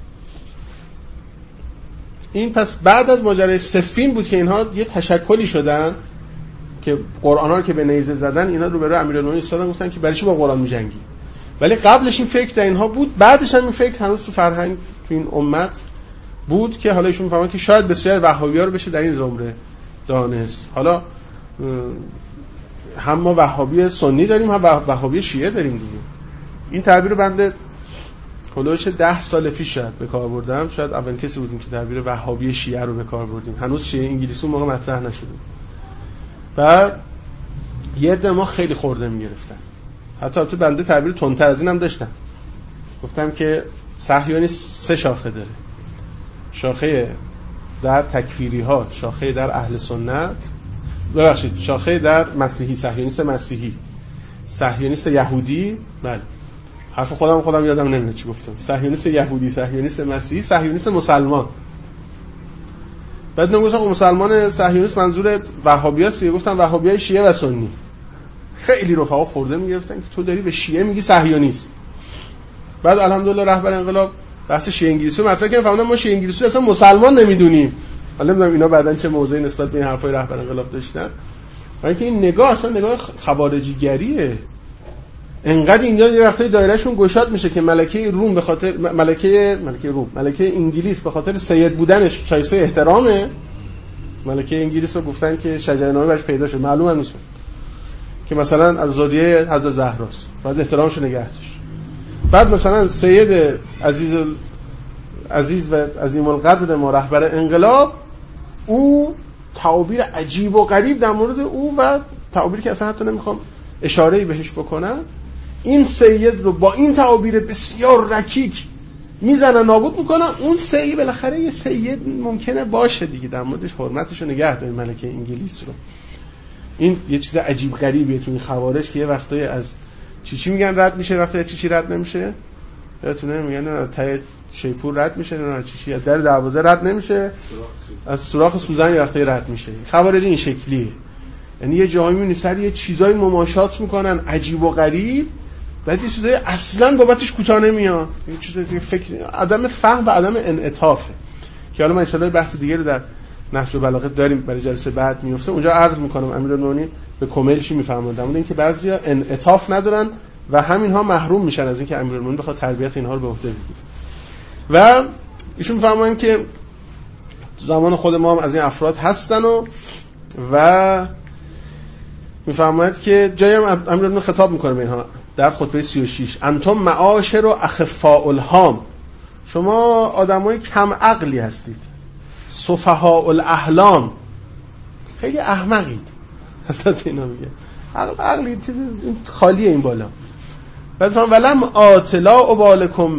این پس بعد از ماجرای صفین بود که اینها یه تشکلی شدن که قرآن ها رو که به نیزه زدن اینا رو برای امیرالمومنین ایستادن، گفتن که برای چی با قرآن می‌جنگی؟ ولی قبلش این فکر در اینها بود، بعدش هم این فکر هنوز تو فرهنگ تو این امت بود که حالا ایشون می‌فهمن که شاید بسیار وهابی‌ها رو بشه در این زمره دانست. حالا هم ما وهابی سنی داریم هم وهابی شیعه داریم دیگه. این تعبیر رو بنده هولوش ده سال پیش شاید به کار بردم، شاید اولین کسی بودیم که تعبیر وهابی شیعه رو به کار بردیم. هنوز شیعه انگلیسی اون موقع مطرح نشده. بعد یه عده ما خیلی خورده می‌گرفتن. حتی البته بنده تعبیر تندتر از اینم داشتم. گفتم که صهیونیسم سه شاخه داره. شاخه در تکفیری ها، شاخه در اهل سنت، ببخشید شاخه در مسیحی، صهیونیست مسیحی، صهیونیست یهودی، بله حرف خودم خودم یادم نمیاد چی گفتم، صهیونیست یهودی، صهیونیست مسیحی، صهیونیست مسلمان. بعد من گفتم مسلمان صهیونیست منظور وهابیاست، گفتم وهابیای شیعه و سنی. خیلی رفقا خورده میگرفتن که تو داری به شیعه میگی صهیونیست. بعد الحمدلله رهبر انقلاب بحث شیعه انگلیسی رو مطرح کردن، فهمیدم ما شیعه انگلیسی اصلا مسلمان نمیدونیم. حالا نمیدونم اینا بعداً چه موضعی نسبت به این حرفای رهبر انقلاب داشتن، ولی که این نگاه اصلا نگاه خوارجی گریه. انقدر اینجا یه وقتای دایرهشون گشاد میشه که ملکه روم به خاطر ملکه ملکه روم ملکه انگلیس به خاطر سید بودنش شایسته احترامه. ملکه انگلیس رو گفتن که شجره‌نامه براش پیدا شد، معلومه نیست که مثلا از زاویه حضرت زهراست، باید احترامش نگه داشت. بعد مثلا سید عزیز عزیز و عظیم القدر ما رهبر انقلاب، او تعبیر عجیب و غریب در مورد او و تعبیری که اصلا حتی نمیخوام اشاره‌ای بهش بکنم، این سید رو با این تعبیر بسیار رکیک میزنن نابود میکنن. اون سید بالاخره یه سید ممکنه باشه دیگه، در موردش حرمتش رو نگه داریم ملکه انگلیس رو. این یه چیز عجیب غریبیه تو این خوارج که یه وقتایی از چی چی میگن رد میشه، وقتی چی چی رد نمیشه. یادتونه میگن تا شیپور رد میشه، نه چی چی از در دروازه رد نمیشه، از سوراخ سوزن یه وقتایی رد میشه. خوارج این شکلیه، یعنی یه جایی میبینی سر یه چیزای مماشات میکنن عجیب و غریب، بعد یه چیزای اصلا بابتش کوتاه نمیاد. این چیزای فکر عدم فهم و عدم انعطافه که حالا من ان شاءالله بحث دیگه رو در نهج البلاغه داریم برای جلسه بعد میفته، اونجا عرض میکنم امیرالمومنین به کامل چی میفهمن در مورد اینکه بعضیا انعطاف ندارن و همینها محروم میشن از اینکه امیرالمومنین بخواد تربیت اینها رو به عهده بگیره. و ایشون میفهمن که زمان خود ما هم از این افراد هستن و و میفهمند که جایی هم امیرالمومنین خطاب میکنه به اینها در خطبه سی و شش: انتم معاشر و اخفاء الهام، شما آدمای کم عقلی هستید، سفهاء الاحلام، خیلی احمقید. حضرت اینا میگه عقل عقلی خالیه این بالا. بعد ولم آتلا ابالکم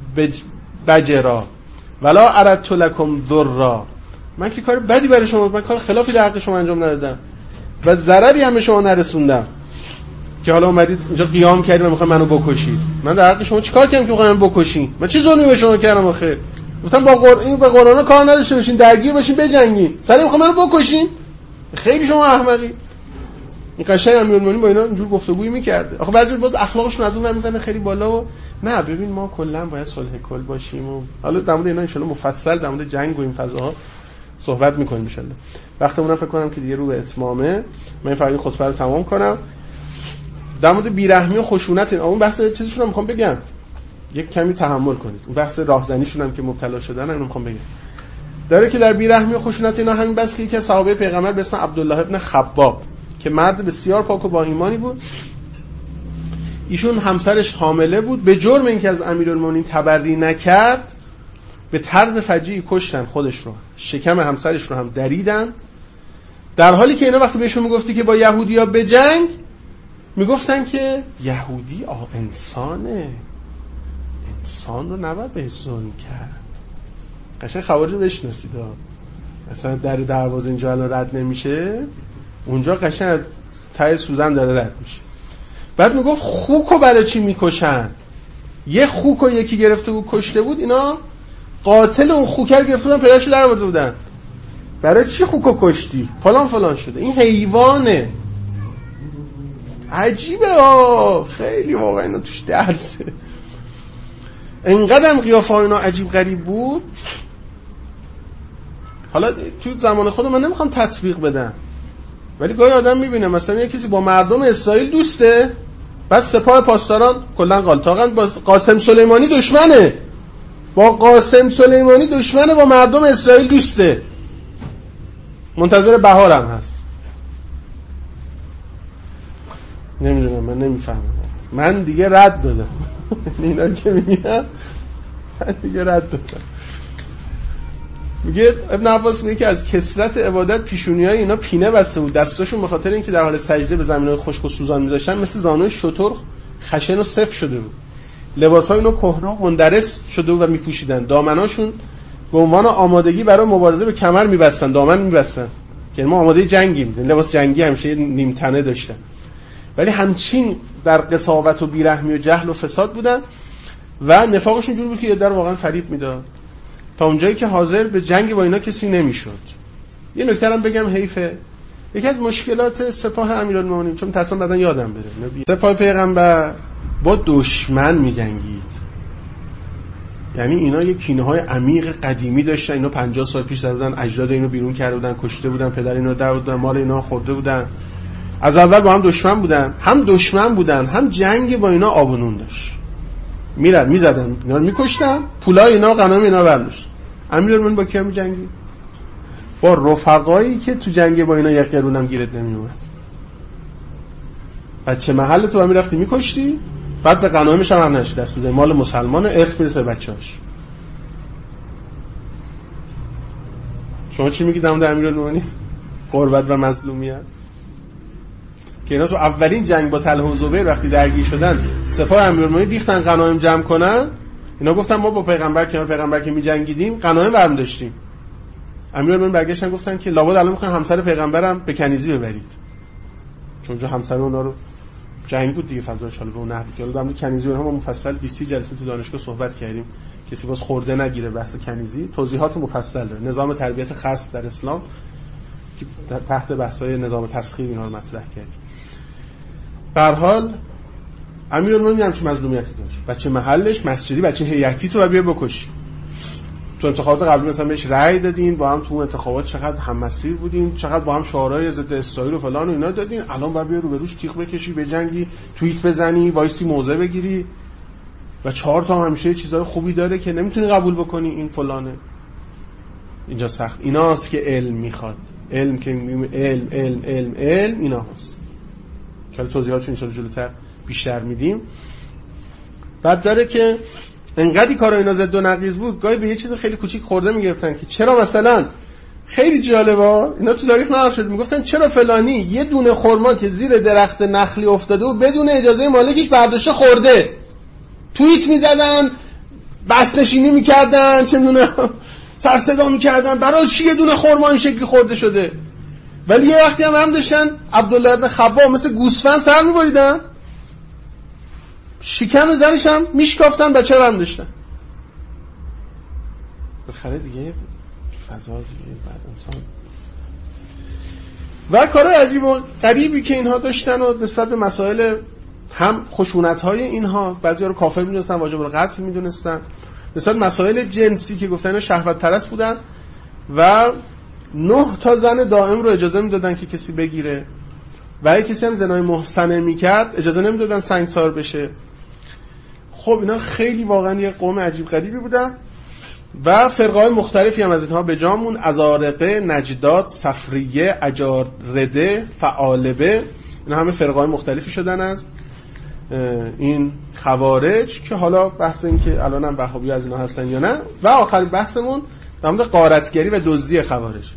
بجرا ولا اردت لکم ضرا، من که کار بدی برای شما، من کار خلافی در حق شما انجام ندادم و ضرری هم به شما نرسوندم که حالا اومدید اینجا قیام کردید و میخواید منو بکشید. من در حق شما چیکار کردم که میخواید منو بکشین؟ من چه ظلمی به شما کردم آخه؟ گفتم با قرآن به قرآن کار نداشته باشین، درگیر باشین، بجنگین، سری میخواید منو بکشین؟ خیلی شما احمقی. این قشنگ امیرالمومنین با اینا اینجور گفتگویی می‌کرده. آخه بعضی باز اخلاقشون از اون میزنه خیلی بالا و نه ببین ما کلا باید صلح کل باشیم و حالا در مورد اینا ان شاءالله مفصل در مورد جنگ و این فضاها صحبت می‌کنیم ان شاءالله. وقتمون فکر کنم که دیگه رو به اتمامه. من فقط خطبه رو تمام کنم. در مورد بیرحمی و خشونت این اون بحث چیزشون رو می‌خوام بگم. یک کمی تحمل کنید. اون بحث راهزنیشون هم که مبتلا شدن اینو می‌خوام بگم. داره که در بیرحمی و خشونت اینا همین بس که یکی از صحابه پیغمبر به اسم عبدالله ابن خباب که مرد بسیار پاک و با ایمانی بود، ایشون همسرش حامله بود، به جرم اینکه از امیرالمومنین تبرئه نکرد به طرز فجیعی کشتن خودش رو، شکم همسرش رو هم دریدن، در حالی که اینا وقتی بهشون میگفتی که با یهودی‌ها بجنگ میگفتن که یهودی آه انسانه، انسان رو نباید بهش ظلم کرد. قشنگ خوارج رو بشناسید ها، مثلا در دروازه اینجا الان رد نمیشه، اونجا قشنگ ته سوزن داره رد میشه. بعد میگفت خوکو برای چی میکشن؟ یه خوکو یکی گرفته بود کشته بود، اینا قاتل اون خوکر گرفته بودن پدرشو در آورده بودن. برای چی خوکو کشتی؟ فلان فلان شده. این حیوانه. عجیبه ها، خیلی واقعا اینا توش درسه. اینقدر قیافه اینا عجیب غریب بود. حالا تو زمان خودم من نمیخوام تطبیق بدم، ولی گاهی آدم میبینه مثلا یه کسی با مردم اسرائیل دوسته، بعد سپاه پاسداران کلا قالتاقن، با قاسم سلیمانی دشمنه، با قاسم سلیمانی دشمنه، با مردم اسرائیل دوسته، منتظر بهارم هست. نمیدونم، من نمیفهمم، من دیگه رد دادم اینا که میگم من دیگه رد دادم. میگه ابن عباس میگه که از کثرت عبادت پیشونیای اینا پینه بسته بود، دستاشون به خاطر اینکه در حال سجده به زمینای خشک و سوزان میذاشتن مثل زانوی شتر خشن و سفت شده بود. لباسای اینا کهنه و مندرس شده بود و میپوشیدن. دامناشون به عنوان آمادگی برای مبارزه به کمر میبستن، دامن میبستن که ما آماده جنگیم. لباس جنگی همیشه نیم تنه داشتن، ولی همچین در قساوت و بیرحمی و جهل و فساد بودن و نفاقشون جوری بود که یه در واقعا فریب میداد تا اونجایی که حاضر به جنگ با اینا کسی نمیشد. یه نکته هم بگم حیفه، یکی از مشکلات سپاه امیرالمومنین، چون تصمیم دادن یادم بره، سپاه پیغمبر با دشمن میجنگید. یعنی اینا یه کینه‌های عمیق قدیمی داشتن، اینا پنجاه سال پیش دادن اجداد اینو بیرون کرده بودن، کشته بودن، پدر اینو در بودن، مال اینا خورده بودن. از اول با هم دشمن بودن، هم دشمن بودن، هم جنگ با اینا آب و نون داشت. میرن میزدن، اینا رو میکشتن، پولای اینا و غنایم اینا رو برداشت. امیرالمومنین با کیا میجنگید؟ با رفقایی که تو جنگ با اینا یک قرون هم گیرت نمیومد. بچه محل تو هم میرفتی میکشتی، بعد به غنایمش هم هم نشد دست بزنی، مال مسلمان ارث برسه بچه‌هاش. شما چی میگید در مورد امیرالمومنین؟ قربت و مظلومیت که اینا تو اولین جنگ با طلحه و زبیر وقتی درگیر شدن، سپاه امیرالمومنین ریختن غنایم جمع کنن، اینا گفتن ما با پیغمبر کنار پیغمبر که می‌جنگیدیم غنایم برمی داشتیم. امیرالمومنین برگشتن گفتن که لابد الان می‌خواین همسر پیغمبرم به کنیزی ببرید، چون جو همسر اونا رو جنگ بود دیگه، فضاش حالا به اون نحوی که حالا در کنیزی اونها ما مفصل بیست جلسه تو دانشگاه صحبت کردیم، کسی باز خورده نگیره بحث کنیزی، توضیحات مفصل داره. نظام تربیت خاص در اسلام که تحت بحث‌های نظام تسخیر اینا رو مطرح کردیم. به هر حال امیرالمومنین هم چه مظلومیتی داشت، بچه محلش مسجدی، بچه هیئتی تو بیا بکشی. تو انتخابات قبلی مثلا بهش رأی دادین، با هم تو انتخابات چقدر هم مسیر بودین، چقدر با هم شعارهای ضد اسرائیل و فلان و اینا دادین، الان بعد بیا رو به روش تیغ بکشی، بجنگی، توییت بزنی، وایسی موضع بگیری و چهار تا همیشه چیزای خوبی داره که نمیتونی قبول بکنی، این فلانه. اینجا سخت ایناست که علم میخواد، علم که علم علم علم علم, علم اینا هست که توضیحاتش ان شاءالله جلوتر بیشتر میدیم. بعد داره که انقدی کارا اینا زد و نقیض بود، گاهی به یه چیز خیلی کوچیک خورده میگرفتن که چرا مثلا خیلی جالبه اینا تو تاریخ نقل شد، میگفتن چرا فلانی یه دونه خرما که زیر درخت نخلی افتاده و بدون اجازه مالکش برداشته خورده، توییت میزدن، بس نشینی میکردن، چه میدونم سر صدا میکردن برای چی یه دونه خرما این شکلی خورده شده. ولی یه وقتی هم هم داشتن عبدالله بن خباب مثل گوسفند سر میبریدن، شکم زنش هم میشکافتن، بچه هم داشتن. بخره دیگه فضا دیگه بعد انسان و کار عجیب و غریبی که اینها داشتن و نسبت به مسائل هم خشونت‌های اینها، بعضی‌ها رو کافر می‌دونستن، واجب القتل می‌دونستن، نسبت مسائل جنسی که گفتن شهوت پرست بودن و نه تا زن دائم رو اجازه میدادن که کسی بگیره و اگه کسی هم زنای محصنه میکرد اجازه نمیدادن سنگسار بشه. خب اینا خیلی واقعا یه قوم عجیب غریبی بودن و فرقه‌های مختلفی هم از اینها به جامون، ازارقه، نجدات، صفریه، اجارده، فعالبه، اینا همه فرقه‌های مختلفی شدن از این خوارج که حالا بحث این که الان هم وهابی از اینا هستن یا نه. و آخرین بحثمون در مورد غارتگری و دزدی خوارج.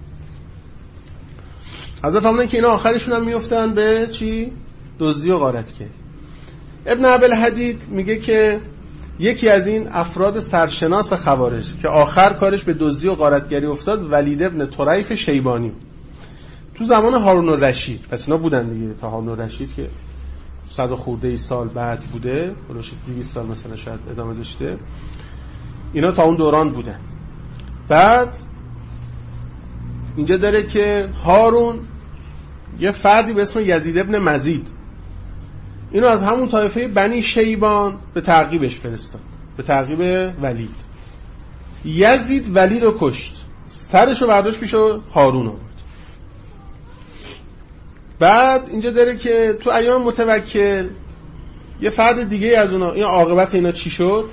حضرت فرمودن که اینا آخرشون هم میافتن به چی؟ دزدی و غارتگری. ابن ابوالحدید میگه که یکی از این افراد سرشناس خوارج که آخر کارش به دزدی و غارتگری افتاد ولید ابن طریف شیبانی تو زمان هارون الرشید. پس اینا بودن دیگه تا هارون الرشید که صد و خورده ای سال بعد بوده، بلوش دویست سال مثلا شاید ادامه داشته، اینا تا اون دوران بودن. بعد اینجا داره که هارون یه فردی به اسم یزید ابن مزید اینو از همون طایفه بنی شیبان به تعقیبش فرستاد، به تعقیب ولید. یزید ولید رو کشت، سرشو برداشت پیش هارون آورد. بعد اینجا داره که تو ایام متوکل یه فرد دیگه از اونا، این عاقبت اینا چی شد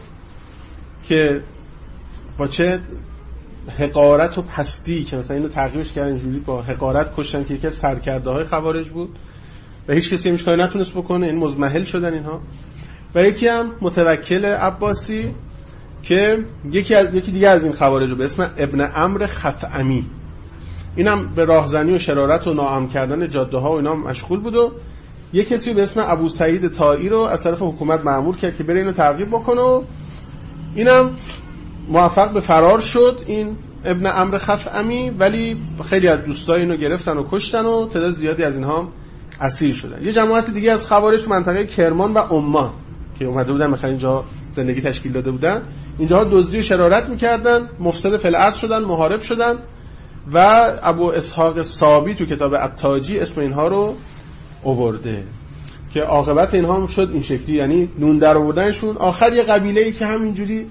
که با چه حقارت و پستی که مثلا اینو تعقیبش کردن، اینجوری با حقارت کشتن که یکی از سرکرده‌های خوارج بود و هیچ کسی هیچ کاری نتونست بکنه، این مزمحل شدن اینها. و یکی هم متوکل عباسی که یکی از یکی دیگه از این خوارج رو به اسم ابن عمرو خثعمی، اینم به راهزنی و شرارت و ناامن کردن جاده ها و اینا مشغول بود و یک کسی به اسم ابو سعید طائی رو از طرف حکومت مأمور کرد که بره اینو تعقیب بکنه و اینم موفق به فرار شد این ابن عمرو خثعمی، ولی خیلی از دوستای اینو گرفتن و کشتن و تعداد زیادی از اینها اسیر شدن. یه جماعت دیگه از خوارج تو منطقه کرمان و عمان که اومده بودن مثلا اینجا زندگی تشکیل داده بودن، اینجاها دزدی و شرارت میکردن، مفسد فی الارض شدن، محارب شدن و ابو اسحاق صابی تو کتاب التاجی اسم اینها رو آورده که عاقبت اینها هم شد این شکلی، یعنی نون در آوردنشون. آخر یه قبیله‌ای که همینجوری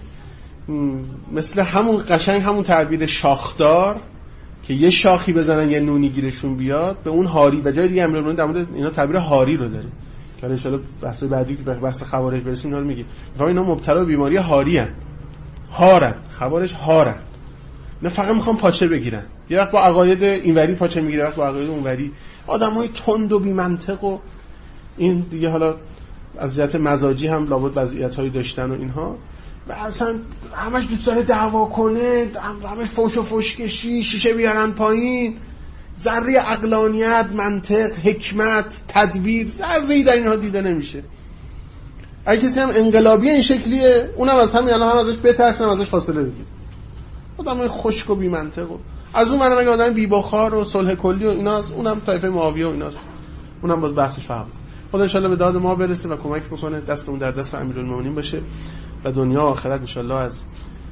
مثل همون قشنگ همون تعبیر شاخدار که یه شاخی بزنن یه نونی گیرشون بیاد، به اون هاری و جای دیگه امروز در مورد اینا تعبیر هاری رو داره که ان شاءالله بحث بعدی که بحث خوارج برسیم اینا رو میگیم. اینا مبتلا به بیماری هاری ان، هارن، خوارج هارن، نه فقط میخوام پاچه بگیرن، یه وقت با عقاید اینوری پاچه میگیره، وقت با عقاید اونوری. آدمای تند و بی منطق و این دیگه حالا از جهت مزاجی هم لابد وضعیت‌هایی داشتن و اینها و اصلا همش دوست داره دعوا کنه، همش فوش و فوشکشی، شیشه بیارن پایین، ذره عقلانیت، منطق، حکمت، تدبیر ذره‌ای در اینها دیده نمیشه. اگه کسی هم انقلابی این شکلیه اونم از همین الان هم ازش بترسن، ازش فاصله بگیر. آدمای خشک و بی منطق و از اون برنامه آدم بی بخار و صلح کلی و ایناست، اونم طایفه معاویه و ایناست، اونم باز بحثش فهم. خدا ان شاءالله به داد ما برسه و کمک بکنه، دستمون در دست امیرالمومنین باشه و دنیا و آخرت ان شاءالله از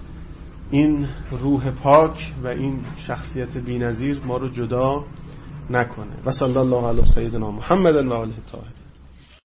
این روح پاک و این شخصیت بی‌نظیر ما رو جدا نکنه. و صلی الله علی سیدنا محمد و آله الطاهرین.